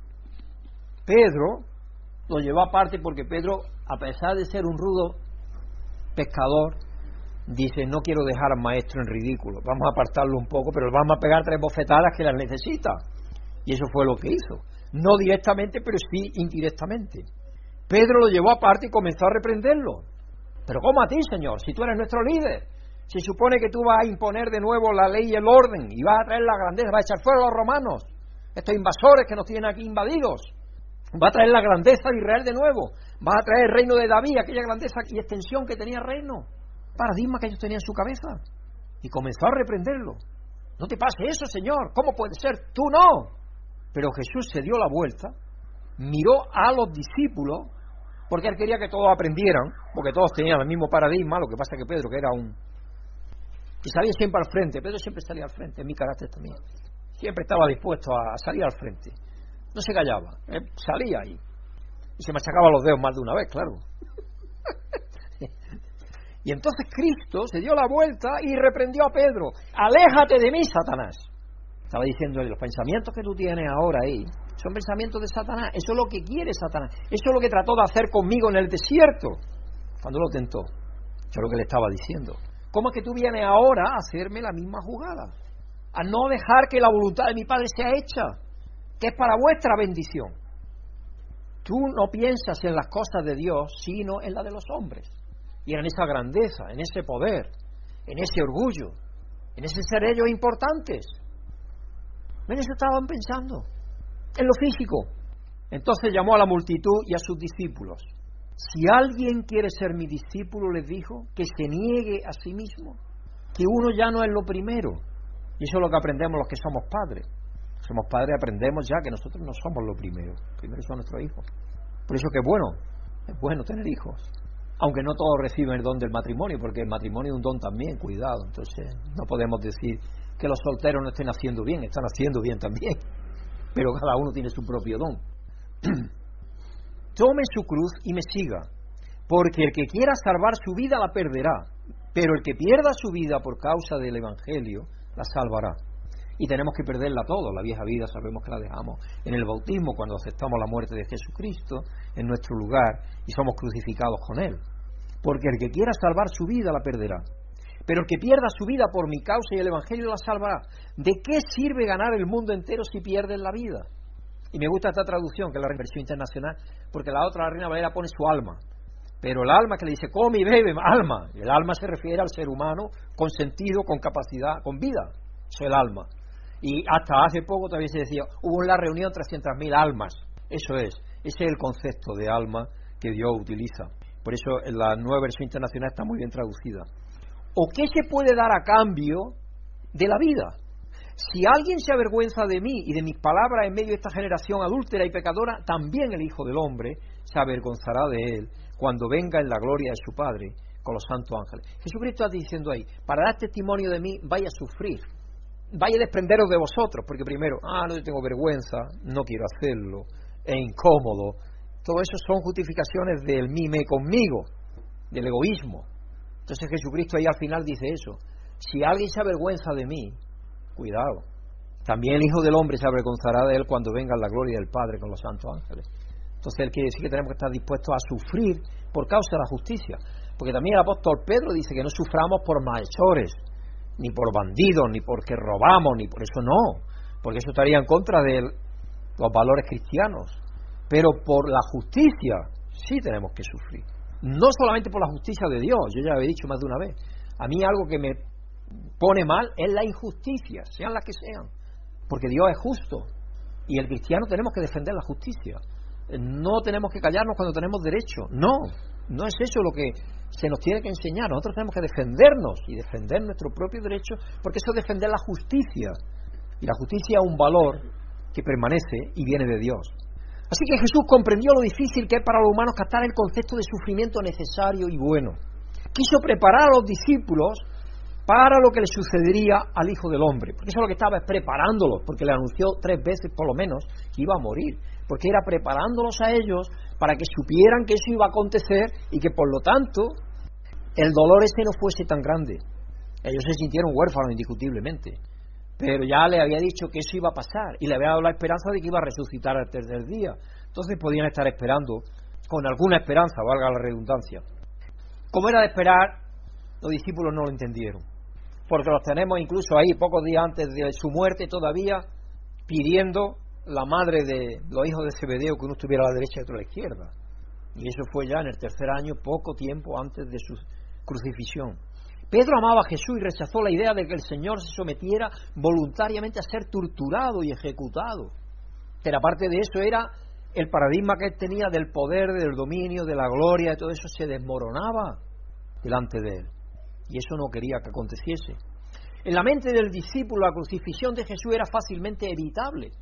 B: Pedro lo llevó aparte porque Pedro, a pesar de ser un rudo pescador, dice, no quiero dejar al maestro en ridículo, vamos a apartarlo un poco, pero le vamos a pegar tres bofetadas que las necesita. Y eso fue lo que hizo. No directamente, pero sí indirectamente. Pedro lo llevó aparte y comenzó a reprenderlo. Pero ¿cómo a ti, Señor? Si tú eres nuestro líder. Se supone que tú vas a imponer de nuevo la ley y el orden y vas a traer la grandeza, vas a echar fuera a los romanos, estos invasores que nos tienen aquí invadidos. Va a traer la grandeza de Israel de nuevo, va a traer el reino de David, aquella grandeza y extensión que tenía el reino, paradigma que ellos tenían en su cabeza. Y comenzó a reprenderlo. No te pase eso, Señor, ¿cómo puede ser? Tú no. Pero Jesús se dio la vuelta, miró a los discípulos, porque él quería que todos aprendieran, porque todos tenían el mismo paradigma. Lo que pasa es que Pedro, que era un... que salía siempre al frente, Pedro siempre salía al frente, en mi carácter también. Siempre estaba dispuesto a salir al frente. No se callaba, él salía ahí. Y se machacaba los dedos más de una vez, claro. Y entonces Cristo se dio la vuelta y reprendió a Pedro. Aléjate de mí, Satanás. Estaba diciendo, los pensamientos que tú tienes ahora ahí son pensamientos de Satanás. Eso es lo que quiere Satanás. Eso es lo que trató de hacer conmigo en el desierto, cuando lo tentó. Eso es lo que le estaba diciendo. ¿Cómo es que tú vienes ahora a hacerme la misma jugada? A no dejar que la voluntad de mi Padre sea hecha, que es para vuestra bendición. Tú no piensas en las cosas de Dios, sino en las de los hombres. Y en esa grandeza, en ese poder, en ese orgullo, en ese ser ellos importantes. En eso estaban pensando, en lo físico. Entonces llamó a la multitud y a sus discípulos. Si alguien quiere ser mi discípulo, les dijo, que se niegue a sí mismo, que uno ya no es lo primero. Y eso es lo que aprendemos los que somos padres. Somos padres, aprendemos ya que nosotros no somos lo primero. Primero son nuestros hijos. Por eso que es bueno, es bueno tener hijos. Aunque no todos reciben el don del matrimonio, porque el matrimonio es un don también, cuidado. Entonces no podemos decir que los solteros no estén haciendo bien, están haciendo bien también. Pero cada uno tiene su propio don. Tome su cruz y me siga, porque el que quiera salvar su vida la perderá, pero el que pierda su vida por causa del Evangelio la salvará. Y tenemos que perderla todo. La vieja vida sabemos que la dejamos en el bautismo, cuando aceptamos la muerte de Jesucristo en nuestro lugar y somos crucificados con Él. Porque el que quiera salvar su vida la perderá, pero el que pierda su vida por mi causa y el Evangelio la salvará. ¿De qué sirve ganar el mundo entero si pierdes la vida? Y me gusta esta traducción, que es la versión internacional, porque la otra, la Reina Valera, pone su alma. Pero el alma, que le dice come y bebe, alma. El alma se refiere al ser humano con sentido, con capacidad, con vida. Eso es el alma. Y hasta hace poco todavía se decía, hubo en la reunión trescientas mil almas. Eso es, ese es el concepto de alma que Dios utiliza. Por eso en la nueva versión internacional está muy bien traducida. ¿O qué se puede dar a cambio de la vida? Si alguien se avergüenza de mí y de mis palabras en medio de esta generación adúltera y pecadora, también el Hijo del Hombre se avergonzará de él cuando venga en la gloria de su Padre con los santos ángeles. Jesucristo está diciendo ahí, para dar testimonio de mí, vaya a sufrir. Vaya a desprenderos de vosotros, porque primero, ah, no, yo tengo vergüenza, no quiero hacerlo, es incómodo. Todo eso son justificaciones del mime conmigo, del egoísmo. Entonces Jesucristo ahí al final dice eso. Si alguien se avergüenza de mí, cuidado. También el Hijo del Hombre se avergonzará de él cuando venga la gloria del Padre con los santos ángeles. Entonces él quiere decir que tenemos que estar dispuestos a sufrir por causa de la justicia. Porque también el apóstol Pedro dice que no suframos por malhechores, ni por bandidos, ni porque robamos, ni por eso no, porque eso estaría en contra de los valores cristianos. Pero por la justicia sí tenemos que sufrir. No solamente por la justicia de Dios, yo ya lo he dicho más de una vez. A mí algo que me pone mal es la injusticia, sean las que sean, porque Dios es justo y el cristiano tenemos que defender la justicia. No tenemos que callarnos cuando tenemos derecho. No, no es eso lo que se nos tiene que enseñar. Nosotros tenemos que defendernos y defender nuestro propio derecho, porque eso es defender la justicia. Y la justicia es un valor que permanece y viene de Dios. Así que Jesús comprendió lo difícil que es para los humanos captar el concepto de sufrimiento necesario y bueno. Quiso preparar a los discípulos para lo que le sucedería al Hijo del Hombre, porque eso es lo que estaba preparándolos, porque le anunció tres veces por lo menos que iba a morir, porque era preparándolos a ellos para que supieran que eso iba a acontecer y que por lo tanto el dolor ese no fuese tan grande. Ellos se sintieron huérfanos indiscutiblemente, pero ya le había dicho que eso iba a pasar y le había dado la esperanza de que iba a resucitar al tercer día. Entonces podían estar esperando con alguna esperanza, valga la redundancia. Como era de esperar, los discípulos no lo entendieron, porque los tenemos incluso ahí pocos días antes de su muerte todavía pidiendo la madre de los hijos de Zebedeo que uno estuviera a la derecha y otro a la izquierda. Y eso fue ya en el tercer año, poco tiempo antes de su crucifixión. Pedro amaba a Jesús y rechazó la idea de que el Señor se sometiera voluntariamente a ser torturado y ejecutado. Pero aparte de eso era el paradigma que él tenía del poder, del dominio, de la gloria, de todo eso se desmoronaba delante de él. Y eso no quería que aconteciese. En la mente del discípulo la crucifixión de Jesús era fácilmente evitable.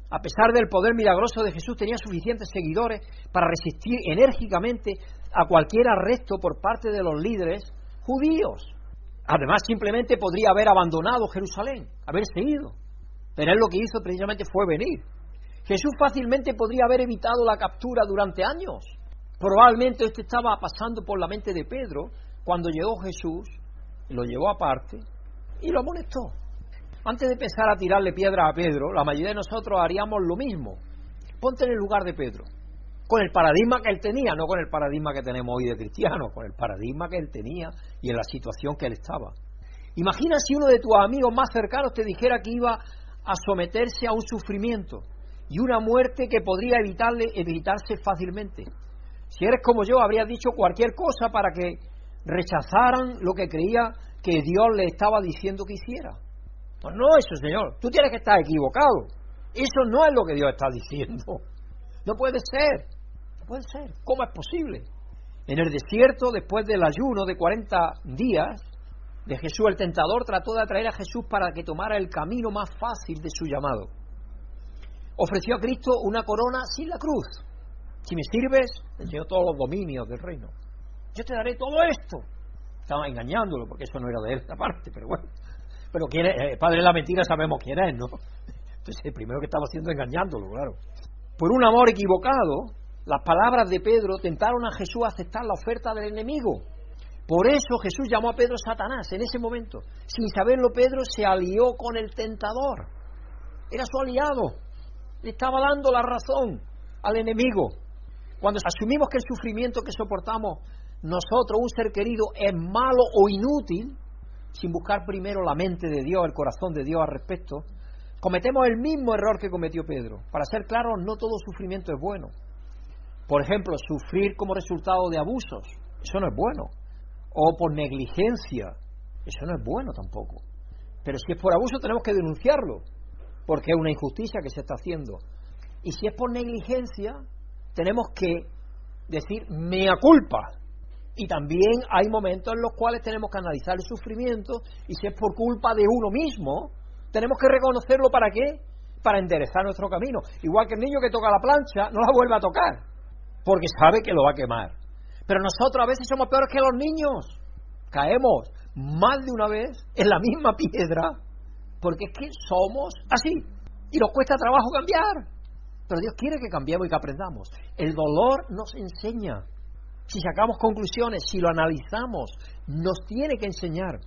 B: a pesar del poder milagroso de Jesús, tenía suficientes seguidores para resistir enérgicamente a cualquier arresto por parte de los líderes judíos. Además, simplemente podría haber abandonado Jerusalén, haberse ido. Pero él lo que hizo precisamente fue venir. Jesús fácilmente podría haber evitado la captura durante años. Probablemente esto estaba pasando por la mente de Pedro cuando llegó Jesús, lo llevó aparte y lo amonestó. Antes de empezar a tirarle piedra a Pedro, la mayoría de nosotros haríamos lo mismo. Ponte en el lugar de Pedro, con el paradigma que él tenía, no con el paradigma que tenemos hoy de cristianos, con el paradigma que él tenía y en la situación que él estaba. Imagina si uno de tus amigos más cercanos te dijera que iba a someterse a un sufrimiento y una muerte que podría evitarle, evitarse fácilmente. Si eres como yo, habrías dicho cualquier cosa para que rechazaran lo que creía que Dios le estaba diciendo que hiciera. Pues no, eso, Señor, tú tienes que estar equivocado. Eso no es lo que Dios está diciendo. No puede ser, no puede ser. ¿Cómo es posible? En el desierto, después del ayuno de cuarenta días de Jesús, el tentador trató de atraer a Jesús para que tomara el camino más fácil de su llamado. Ofreció a Cristo una corona sin la cruz. Si me sirves, te enseño todos los dominios del reino. Yo te daré todo esto. Estaba engañándolo, porque eso no era de él, esta parte, pero bueno. Pero quién es, el padre de la mentira sabemos quién es, ¿no? Entonces el primero que estaba haciendo es engañándolo, claro. Por un amor equivocado, las palabras de Pedro tentaron a Jesús a aceptar la oferta del enemigo. Por eso Jesús llamó a Pedro Satanás en ese momento. Sin saberlo, Pedro se alió con el tentador. Era su aliado. Le estaba dando la razón al enemigo. Cuando asumimos que el sufrimiento que soportamos nosotros, un ser querido, es malo o inútil, sin buscar primero la mente de Dios, el corazón de Dios al respecto, cometemos el mismo error que cometió Pedro. Para ser claros, no todo sufrimiento es bueno. Por ejemplo, sufrir como resultado de abusos, eso no es bueno. O por negligencia, eso no es bueno tampoco. Pero si es por abuso tenemos que denunciarlo, porque es una injusticia que se está haciendo. Y si es por negligencia, tenemos que decir mea culpa. Y también hay momentos en los cuales tenemos que analizar el sufrimiento, y si es por culpa de uno mismo, tenemos que reconocerlo. ¿Para qué? Para enderezar nuestro camino. Igual que el niño que toca la plancha no la vuelve a tocar, porque sabe que lo va a quemar. Pero nosotros a veces somos peores que los niños. Caemos más de una vez en la misma piedra, porque es que somos así, y nos cuesta trabajo cambiar. Pero Dios quiere que cambiemos y que aprendamos. El dolor nos enseña. Si sacamos conclusiones, si lo analizamos, nos tiene que enseñar.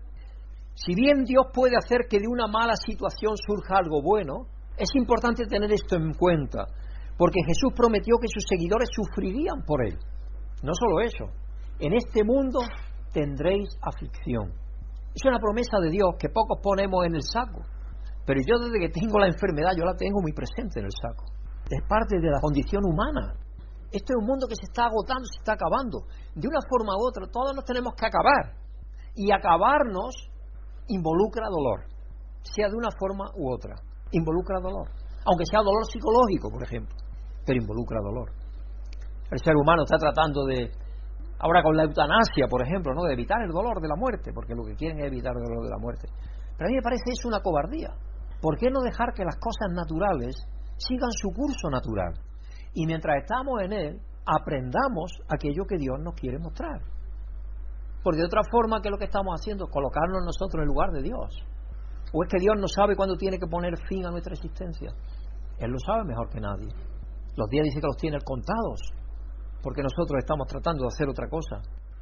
B: Si bien Dios puede hacer que de una mala situación surja algo bueno, es importante tener esto en cuenta, porque Jesús prometió que sus seguidores sufrirían por Él. No solo eso, en este mundo tendréis aflicción. Es una promesa de Dios que pocos ponemos en el saco, pero yo desde que tengo la enfermedad, yo la tengo muy presente en el saco. Es parte de la condición humana. Esto es un mundo que se está agotando, se está acabando. De una forma u otra, todos nos tenemos que acabar. Y acabarnos involucra dolor, sea de una forma u otra. Involucra dolor. Aunque sea dolor psicológico, por ejemplo, pero involucra dolor. El ser humano está tratando de, ahora con la eutanasia, por ejemplo, ¿no?, de evitar el dolor de la muerte, porque lo que quieren es evitar el dolor de la muerte. Pero a mí me parece eso una cobardía. ¿Por qué no dejar que las cosas naturales sigan su curso natural? Y mientras estamos en él, aprendamos aquello que Dios nos quiere mostrar. Porque de otra forma, ¿qué es lo que estamos haciendo? Colocarnos nosotros en el lugar de Dios. ¿O es que Dios no sabe cuándo tiene que poner fin a nuestra existencia? Él lo sabe mejor que nadie. Los días dice que los tiene contados, porque nosotros estamos tratando de hacer otra cosa.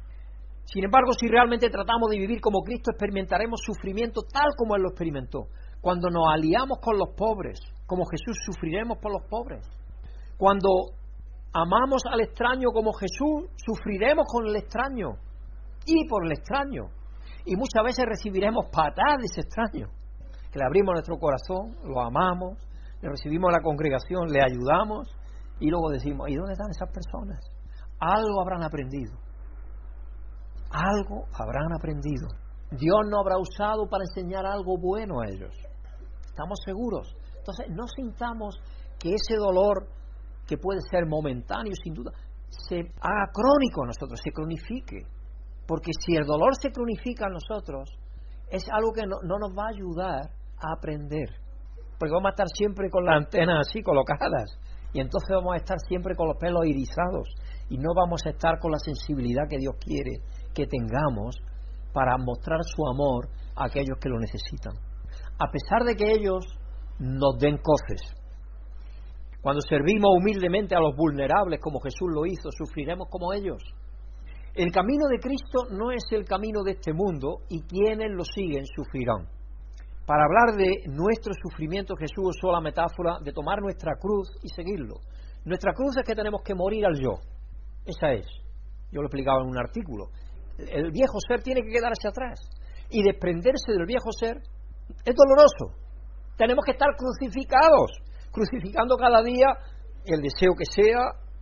B: Sin embargo, si realmente tratamos de vivir como Cristo, experimentaremos sufrimiento tal como Él lo experimentó. Cuando nos aliamos con los pobres, como Jesús, sufriremos por los pobres. Cuando amamos al extraño como Jesús, sufriremos con el extraño y por el extraño. Y muchas veces recibiremos patadas de ese extraño, que le abrimos nuestro corazón, lo amamos, le recibimos a la congregación, le ayudamos, y luego decimos, ¿y dónde están esas personas? Algo habrán aprendido. Algo habrán aprendido. Dios no habrá usado para enseñar algo bueno a ellos. Estamos seguros. Entonces, no sintamos que ese dolor, que puede ser momentáneo, sin duda, se haga crónico en nosotros, se cronifique. Porque si el dolor se cronifica en nosotros, es algo que no, no nos va a ayudar a aprender. porque vamos a estar siempre con las antenas así colocadas, y entonces vamos a estar siempre con los pelos irisados, y no vamos a estar con la sensibilidad que Dios quiere que tengamos para mostrar su amor a aquellos que lo necesitan, a pesar de que ellos nos den coces. Cuando servimos humildemente a los vulnerables como Jesús lo hizo, sufriremos como ellos. El camino de Cristo no es el camino de este mundo, y quienes lo siguen sufrirán. Para hablar de nuestro sufrimiento, Jesús usó la metáfora de tomar nuestra cruz y seguirlo. Nuestra cruz es que tenemos que morir al yo. Esa es. Yo lo explicaba en un artículo. El viejo ser tiene que quedarse atrás, y desprenderse del viejo ser es doloroso. Tenemos que estar crucificados, crucificando cada día el deseo que sea,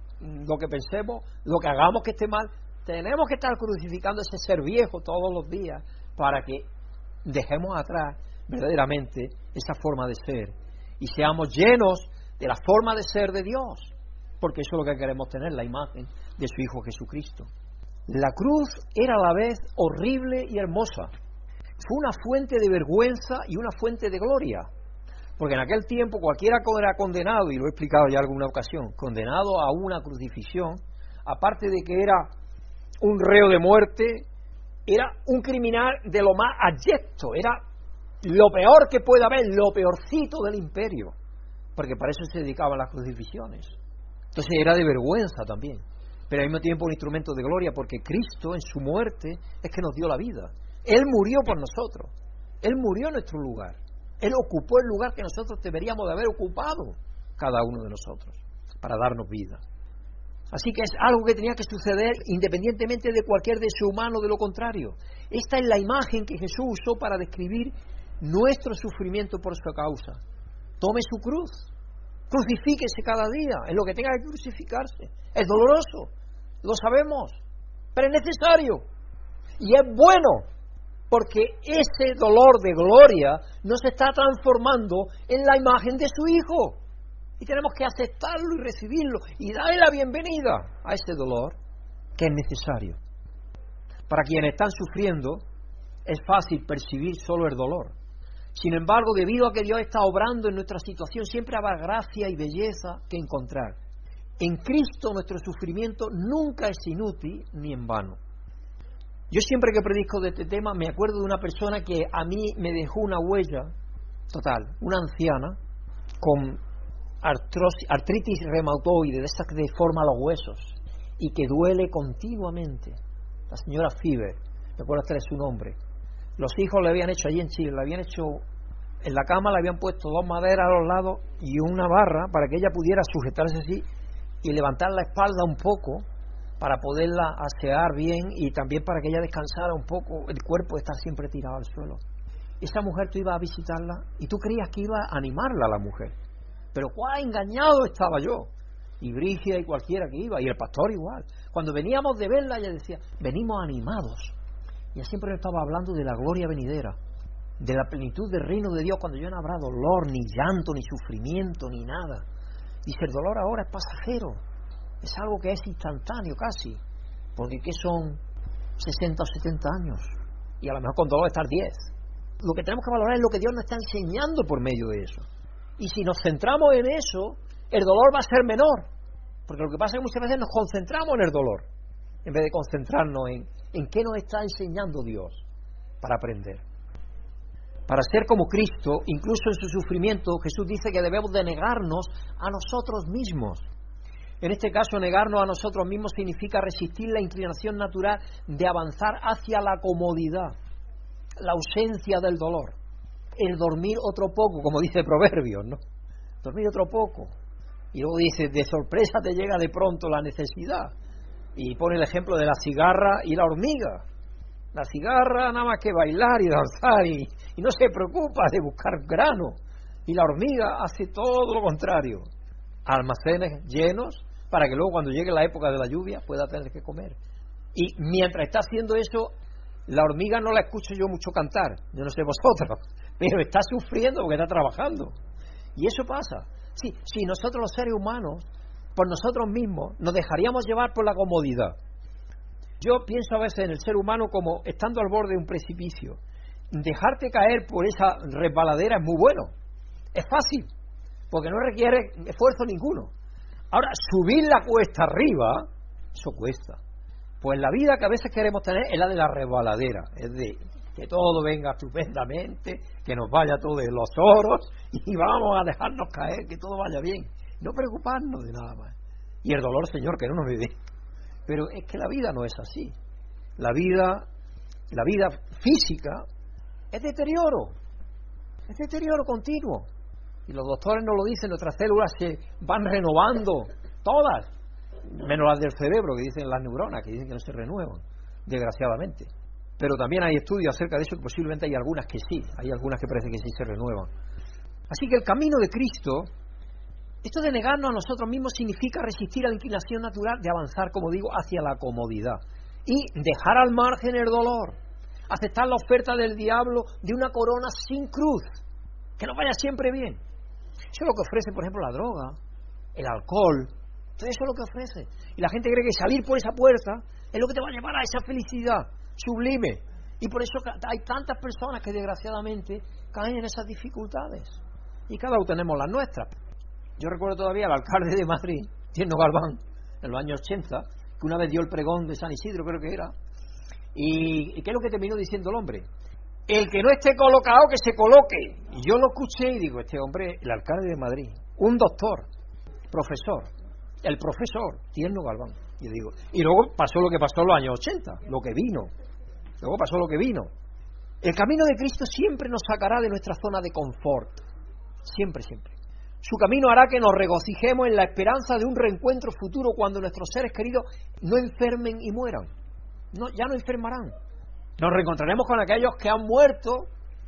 B: lo que pensemos, lo que hagamos que esté mal. Tenemos que estar crucificando ese ser viejo todos los días para que dejemos atrás verdaderamente esa forma de ser y seamos llenos de la forma de ser de Dios, porque eso es lo que queremos tener, la imagen de su Hijo Jesucristo. La cruz era a la vez horrible y hermosa. Fue una fuente de vergüenza y una fuente de gloria, porque en aquel tiempo cualquiera que era condenado, y lo he explicado ya en alguna ocasión, condenado a una crucifixión, aparte de que era un reo de muerte, era un criminal de lo más abyecto, era lo peor que puede haber, lo peorcito del imperio, porque para eso se dedicaban las crucifixiones. Entonces era de vergüenza también, pero al mismo tiempo un instrumento de gloria, porque Cristo en su muerte es que nos dio la vida. Él murió por nosotros, Él murió en nuestro lugar, Él ocupó el lugar que nosotros deberíamos de haber ocupado, cada uno de nosotros, para darnos vida. Así que es algo que tenía que suceder independientemente de cualquier deseo humano, de lo contrario. Esta es la imagen que Jesús usó para describir nuestro sufrimiento por su causa. Tome su cruz, crucifíquese cada día en lo que tenga que crucificarse. Es doloroso, lo sabemos, pero es necesario. Y es bueno, porque ese dolor de gloria nos está transformando en la imagen de su Hijo. Y tenemos que aceptarlo y recibirlo y darle la bienvenida a ese dolor que es necesario. Para quienes están sufriendo es fácil percibir solo el dolor. Sin embargo, debido a que Dios está obrando en nuestra situación, siempre habrá gracia y belleza que encontrar. En Cristo nuestro sufrimiento nunca es inútil ni en vano. Yo siempre que predico de este tema me acuerdo de una persona que a mí me dejó una huella total, una anciana con artrosis, artritis reumatoide, de esas que deforma los huesos y que duele continuamente. La señora Fiber, me acuerdo hasta de su nombre. Los hijos le habían hecho allí en Chile, le habían hecho en la cama, le habían puesto dos maderas a los lados y una barra para que ella pudiera sujetarse así y levantar la espalda un poco para poderla asear bien y también para que ella descansara un poco, el cuerpo está siempre tirado al suelo. Esa mujer, tú ibas a visitarla y tú creías que iba a animarla a la mujer, pero cuán engañado estaba yo, y Brígida y cualquiera que iba, y el pastor igual. Cuando veníamos de verla, ella decía, venimos animados. Y ella siempre estaba hablando de la gloria venidera, de la plenitud del reino de Dios, cuando ya no habrá dolor, ni llanto, ni sufrimiento, ni nada. Dice, el dolor ahora es pasajero, es algo que es instantáneo casi, porque ¿qué son sesenta o setenta años? Y a lo mejor con dolor estar diez. Lo que tenemos que valorar es lo que Dios nos está enseñando por medio de eso. Y si nos centramos en eso, el dolor va a ser menor, porque lo que pasa es que muchas veces nos concentramos en el dolor, en vez de concentrarnos en, en qué nos está enseñando Dios para aprender. Para ser como Cristo, incluso en su sufrimiento, Jesús dice que debemos de negarnos a nosotros mismos. En este caso, negarnos a nosotros mismos significa resistir la inclinación natural de avanzar hacia la comodidad, la ausencia del dolor, el dormir otro poco, como dice Proverbios, ¿no? Dormir otro poco. Y luego dice, de sorpresa te llega de pronto la necesidad. Y pone el ejemplo de la cigarra y la hormiga. La cigarra nada más que bailar y danzar y, y no se preocupa de buscar grano. Y la hormiga hace todo lo contrario. Almacenes llenos para que luego cuando llegue la época de la lluvia pueda tener que comer. Y mientras está haciendo eso, la hormiga no la escucho yo mucho cantar. Yo no sé vosotros, pero está sufriendo porque está trabajando. Y eso pasa. Sí, si nosotros los seres humanos, por nosotros mismos, nos dejaríamos llevar por la comodidad. Yo pienso a veces en el ser humano como estando al borde de un precipicio. Dejarte caer por esa resbaladera es muy bueno. Es fácil, porque no requiere esfuerzo ninguno. Ahora, subir la cuesta arriba, eso cuesta. Pues la vida que a veces queremos tener es la de la resbaladera, es de que todo venga estupendamente, que nos vaya todo de los oros y vamos a dejarnos caer, que todo vaya bien. No preocuparnos de nada más. Y el dolor, Señor, que no nos vive. Pero es que la vida no es así. La vida, la vida física es deterioro, es deterioro continuo. Y los doctores nos lo dicen, nuestras células se van renovando, todas, menos las del cerebro, que dicen las neuronas, que dicen que no se renuevan, desgraciadamente. Pero también hay estudios acerca de eso, que posiblemente hay algunas que sí, hay algunas que parece que sí se renuevan. Así que el camino de Cristo, esto de negarnos a nosotros mismos significa resistir a la inclinación natural de avanzar, como digo, hacia la comodidad y dejar al margen el dolor, aceptar la oferta del diablo de una corona sin cruz, que nos vaya siempre bien. Eso es lo que ofrece, por ejemplo, la droga, el alcohol, todo eso es lo que ofrece. Y la gente cree que salir por esa puerta es lo que te va a llevar a esa felicidad sublime. Y por eso hay tantas personas que desgraciadamente caen en esas dificultades. Y cada uno tenemos las nuestras. Yo recuerdo todavía al alcalde de Madrid, Tierno Galván, en los años ochenta, que una vez dio el pregón de San Isidro, creo que era. ¿Y, y qué es lo que terminó diciendo el hombre? El que no esté colocado, que se coloque. Y yo lo escuché y digo, este hombre, el alcalde de Madrid, un doctor, profesor, el profesor, Tierno Galván. Y digo, y luego pasó lo que pasó en los años ochenta, lo que vino. Luego pasó lo que vino. El camino de Cristo siempre nos sacará de nuestra zona de confort. Siempre, siempre. Su camino hará que nos regocijemos en la esperanza de un reencuentro futuro cuando nuestros seres queridos no enfermen y mueran. No, ya no enfermarán. Nos reencontraremos con aquellos que han muerto,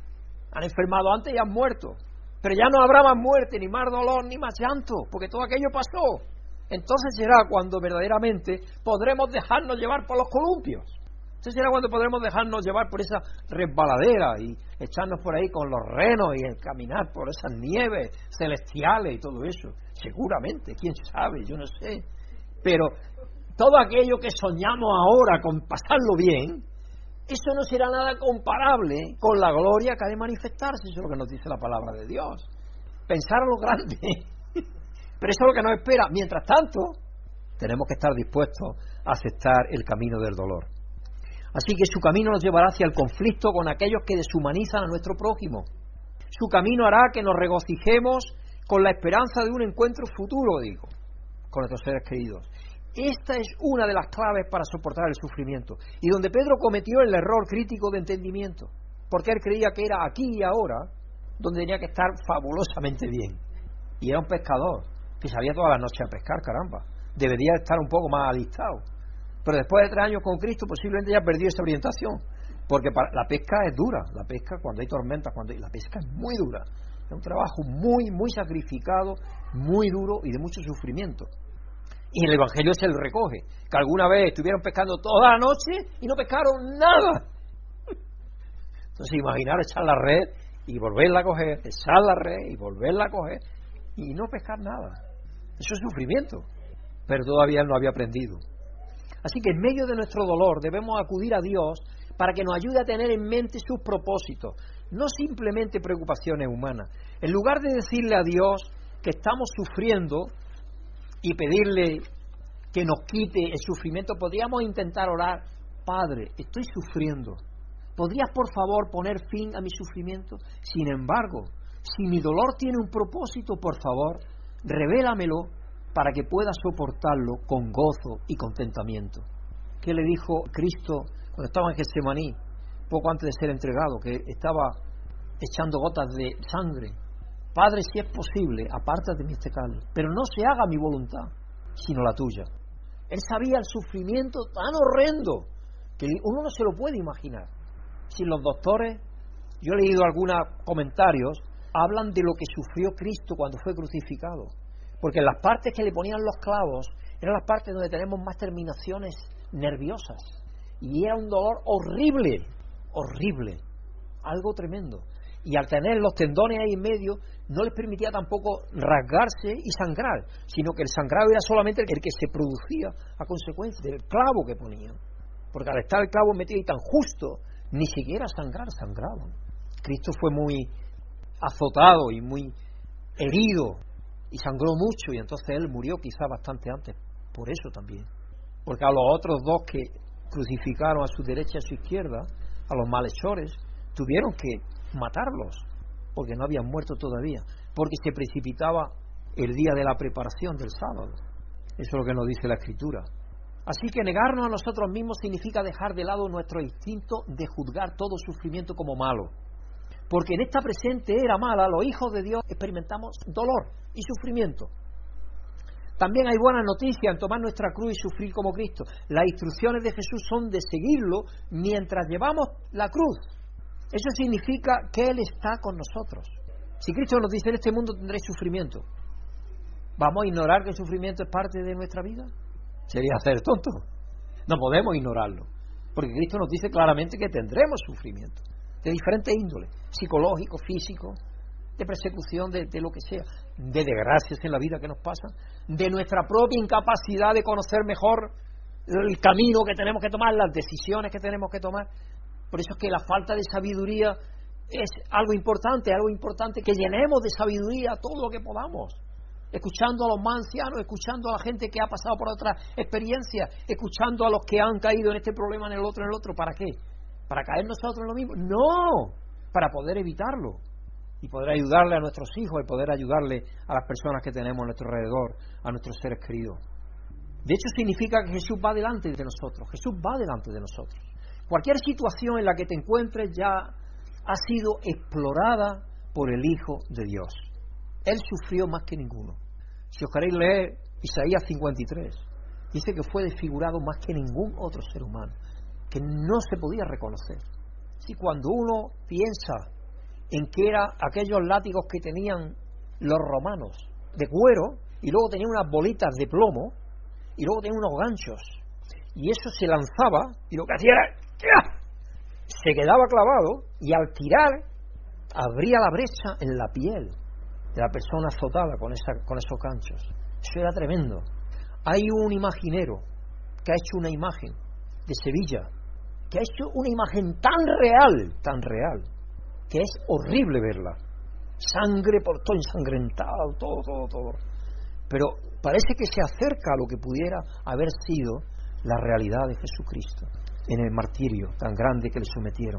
B: han enfermado antes y han muerto. Pero ya no habrá más muerte, ni más dolor, ni más llanto, porque todo aquello pasó. Entonces será cuando verdaderamente podremos dejarnos llevar por los columpios. Entonces será cuando podremos dejarnos llevar por esa resbaladera y echarnos por ahí con los renos y caminar por esas nieves celestiales y todo eso. Seguramente, quién sabe, yo no sé. Pero todo aquello que soñamos ahora con pasarlo bien, eso no será nada comparable con la gloria que ha de manifestarse. Eso es lo que nos dice la palabra de Dios. Pensar a lo grande. Pero eso es lo que nos espera. Mientras tanto, tenemos que estar dispuestos a aceptar el camino del dolor. Así que su camino nos llevará hacia el conflicto con aquellos que deshumanizan a nuestro prójimo. Su camino hará que nos regocijemos con la esperanza de un encuentro futuro, digo, con nuestros seres queridos. Esta es una de las claves para soportar el sufrimiento. Y donde Pedro cometió el error crítico de entendimiento, porque él creía que era aquí y ahora donde tenía que estar fabulosamente bien. Y era un pescador que salía todas las noches a pescar, caramba. Debería estar un poco más alistado. Pero después de tres años con Cristo posiblemente ya perdió esa orientación, porque para, la pesca es dura, la pesca cuando hay tormentas, cuando hay, la pesca es muy dura, es un trabajo muy, muy sacrificado, muy duro y de mucho sufrimiento. Y el Evangelio se lo recoge, que alguna vez estuvieron pescando toda la noche y no pescaron nada. Entonces imaginar echar la red y volverla a coger, echar la red y volverla a coger y no pescar nada. Eso es sufrimiento, pero todavía él no había aprendido. Así que en medio de nuestro dolor debemos acudir a Dios para que nos ayude a tener en mente sus propósitos, no simplemente preocupaciones humanas. En lugar de decirle a Dios que estamos sufriendo y pedirle que nos quite el sufrimiento, podríamos intentar orar: Padre, estoy sufriendo, ¿podrías por favor poner fin a mi sufrimiento? Sin embargo, si mi dolor tiene un propósito, por favor, revélamelo para que pueda soportarlo con gozo y contentamiento. ¿Qué le dijo Cristo cuando estaba en Getsemaní, poco antes de ser entregado, que estaba echando gotas de sangre? Padre, si es posible, apártate de mí este cáliz, pero no se haga mi voluntad, sino la tuya. Él sabía el sufrimiento tan horrendo que uno no se lo puede imaginar. Si los doctores, yo he leído algunos comentarios, hablan de lo que sufrió Cristo cuando fue crucificado. Porque las partes que le ponían los clavos eran las partes donde tenemos más terminaciones nerviosas. Y era un dolor horrible, horrible, algo tremendo. Y al tener los tendones ahí en medio, no les permitía tampoco rasgarse y sangrar, sino que el sangrado era solamente el que se producía a consecuencia del clavo que ponían. Porque al estar el clavo metido y tan justo, ni siquiera sangrar, sangraban. Cristo fue muy azotado y muy herido y sangró mucho, y entonces él murió quizá bastante antes, por eso también. Porque a los otros dos que crucificaron a su derecha y a su izquierda, a los malhechores, tuvieron que matarlos, porque no habían muerto todavía, porque se precipitaba el día de la preparación del sábado. Eso es lo que nos dice la Escritura. Así que negarnos a nosotros mismos significa dejar de lado nuestro instinto de juzgar todo sufrimiento como malo. Porque en esta presente era mala, los hijos de Dios experimentamos dolor y sufrimiento. También hay buenas noticias en tomar nuestra cruz y sufrir como Cristo. Las instrucciones de Jesús son de seguirlo mientras llevamos la cruz. Eso significa que Él está con nosotros. Si Cristo nos dice, en este mundo tendréis sufrimiento, ¿vamos a ignorar que el sufrimiento es parte de nuestra vida? Sería ser tonto. No podemos ignorarlo, porque Cristo nos dice claramente que tendremos sufrimiento de diferentes índoles, psicológico, físico, de persecución, de, de lo que sea, de desgracias en la vida que nos pasan, de nuestra propia incapacidad de conocer mejor el camino que tenemos que tomar, las decisiones que tenemos que tomar. Por eso es que la falta de sabiduría es algo importante, algo importante que llenemos de sabiduría todo lo que podamos, escuchando a los más ancianos, escuchando a la gente que ha pasado por otras experiencias, escuchando a los que han caído en este problema, en el otro, en el otro. ¿Para qué? ¿Para caer nosotros en lo mismo? No, para poder evitarlo y poder ayudarle a nuestros hijos y poder ayudarle a las personas que tenemos a nuestro alrededor, a nuestros seres queridos. De hecho, significa que Jesús va delante de nosotros. Jesús va delante de nosotros. Cualquier situación en la que te encuentres ya ha sido explorada por el Hijo de Dios. Él sufrió más que ninguno. Si os queréis leer Isaías cincuenta y tres, dice que fue desfigurado más que ningún otro ser humano, que no se podía reconocer. Si cuando uno piensa en que eran aquellos látigos que tenían los romanos de cuero, y luego tenían unas bolitas de plomo, y luego tenían unos ganchos, y eso se lanzaba, y lo que hacía era ¡ya! Se quedaba clavado, y al tirar abría la brecha en la piel de la persona azotada con, esa, con esos ganchos. Eso era tremendo. Hay un imaginero que ha hecho una imagen de Sevilla, que ha hecho una imagen tan real, tan real, que es horrible verla. Sangre por todo ensangrentado, todo, todo, todo. Pero parece que se acerca a lo que pudiera haber sido la realidad de Jesucristo en el martirio tan grande que le sometieron.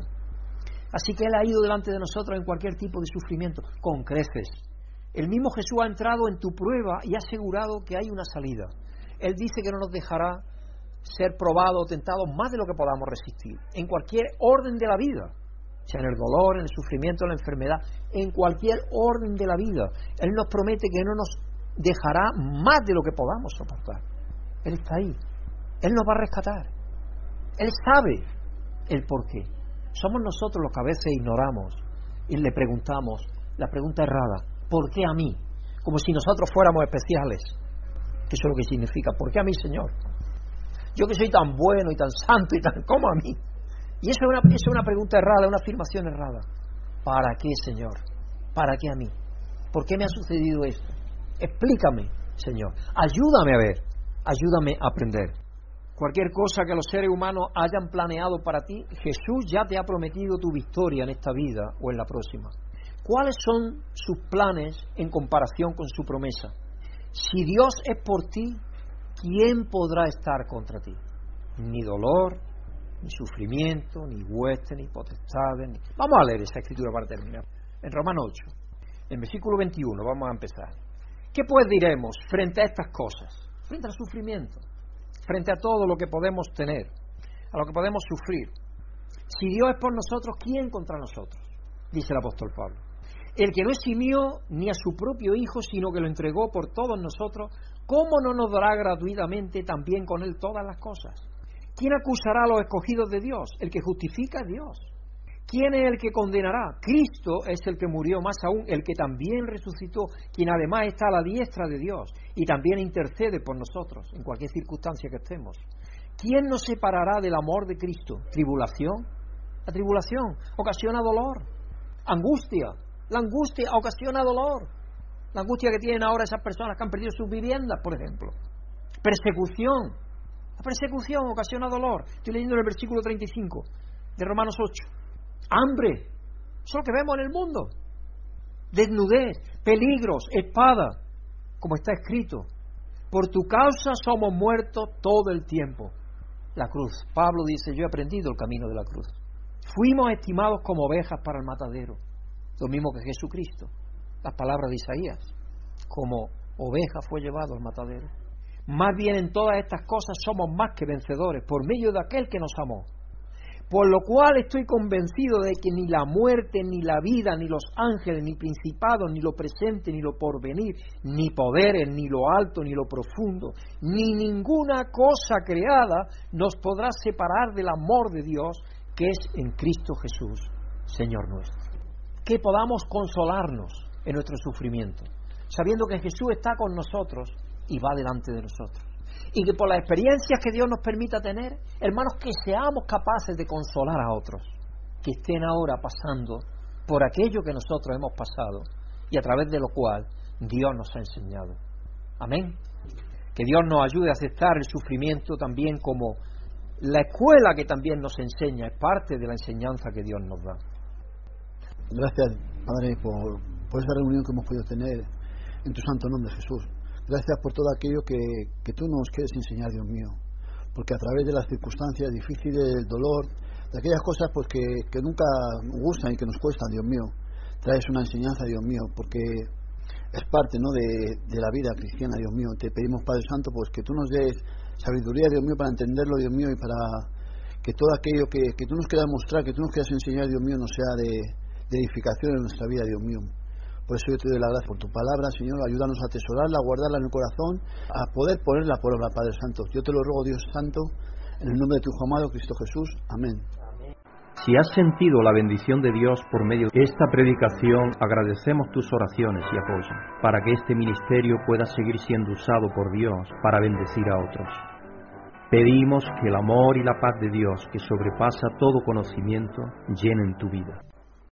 B: Así que Él ha ido delante de nosotros en cualquier tipo de sufrimiento, con creces. El mismo Jesús ha entrado en tu prueba y ha asegurado que hay una salida. Él dice que no nos dejará ser probados o tentados más de lo que podamos resistir, en cualquier orden de la vida, sea en el dolor, en el sufrimiento, en la enfermedad, en cualquier orden de la vida. Él nos promete que no nos dejará más de lo que podamos soportar. Él está ahí. Él nos va a rescatar. Él sabe el porqué. Somos nosotros los que a veces ignoramos y le preguntamos la pregunta errada: ¿por qué a mí? Como si nosotros fuéramos especiales. Que eso es lo que significa: ¿por qué a mí, Señor? Yo que soy tan bueno y tan santo y tan... ¿cómo a mí? Y eso es una, eso es una pregunta errada, una afirmación errada. ¿Para qué, Señor? ¿Para qué a mí? ¿Por qué me ha sucedido esto? Explícame, Señor. Ayúdame a ver. Ayúdame a aprender. Cualquier cosa que los seres humanos hayan planeado para ti, Jesús ya te ha prometido tu victoria en esta vida o en la próxima. ¿Cuáles son sus planes en comparación con su promesa? Si Dios es por ti, ¿quién podrá estar contra ti? Ni dolor, ni sufrimiento, ni hueste, ni potestades. Ni... Vamos a leer esa escritura para terminar. En Romanos ocho, en versículo veintiuno, vamos a empezar. ¿Qué pues diremos frente a estas cosas? Frente al sufrimiento, frente a todo lo que podemos tener, a lo que podemos sufrir. Si Dios es por nosotros, ¿quién contra nosotros? Dice el apóstol Pablo. El que no eximió ni a su propio Hijo, sino que lo entregó por todos nosotros, ¿cómo no nos dará gratuitamente también con Él todas las cosas? ¿Quién acusará a los escogidos de Dios? El que justifica es Dios. ¿Quién es el que condenará? Cristo es el que murió, más aún el que también resucitó, quien además está a la diestra de Dios y también intercede por nosotros en cualquier circunstancia que estemos. ¿Quién nos separará del amor de Cristo? ¿Tribulación? La tribulación ocasiona dolor. ¿Angustia? La angustia ocasiona dolor. La angustia que tienen ahora esas personas que han perdido sus viviendas, por ejemplo. Persecución. La persecución ocasiona dolor. Estoy leyendo en el versículo treinta y cinco de Romanos ocho. Hambre. Eso es lo que vemos en el mundo. Desnudez. peligros, espada, como está escrito. Por tu causa somos muertos todo el tiempo. La cruz. Pablo dice, yo he aprendido el camino de la cruz. Fuimos estimados como ovejas para el matadero. Lo mismo que Jesucristo. Las palabras de Isaías. Como oveja fue llevado al matadero. Más bien en todas estas cosas somos más que vencedores por medio de aquel que nos amó. Por lo cual estoy convencido de que ni la muerte, ni la vida, ni los ángeles, ni principados, ni lo presente, ni lo porvenir, ni poderes, ni lo alto, ni lo profundo, ni ninguna cosa creada nos podrá separar del amor de Dios que es en Cristo Jesús, Señor nuestro. Que podamos consolarnos en nuestro sufrimiento, sabiendo que Jesús está con nosotros y va delante de nosotros. Y que por las experiencias que Dios nos permita tener, hermanos, que seamos capaces de consolar a otros que estén ahora pasando por aquello que nosotros hemos pasado y a través de lo cual Dios nos ha enseñado. Amén. Que Dios nos ayude a aceptar el sufrimiento también como la escuela que también nos enseña, es parte de la enseñanza que Dios nos da.
F: Gracias, Padre, por, por esa reunión que hemos podido tener en tu santo nombre, Jesús. Gracias por todo aquello que, que tú nos quieres enseñar, Dios mío, porque a través de las circunstancias difíciles, del dolor, de aquellas cosas pues que, que nunca nos gustan y que nos cuestan, Dios mío, traes una enseñanza, Dios mío, porque es parte, ¿no?, de, de la vida cristiana, Dios mío. Te pedimos, Padre Santo, pues que tú nos des sabiduría, Dios mío, para entenderlo, Dios mío, y para que todo aquello que, que tú nos quieras mostrar, que tú nos quieras enseñar, Dios mío, no sea de, de edificación en nuestra vida, Dios mío. Por eso yo te doy la gracia por tu palabra, Señor. Ayúdanos a atesorarla, a guardarla en el corazón, a poder ponerla por obra, Padre Santo. Yo te lo ruego, Dios Santo, en el nombre de tu Hijo amado, Cristo Jesús. Amén.
A: Si has sentido la bendición de Dios por medio de esta predicación, agradecemos tus oraciones y apoyo, para que este ministerio pueda seguir siendo usado por Dios para bendecir a otros. Pedimos que el amor y la paz de Dios, que sobrepasa todo conocimiento, llenen tu vida.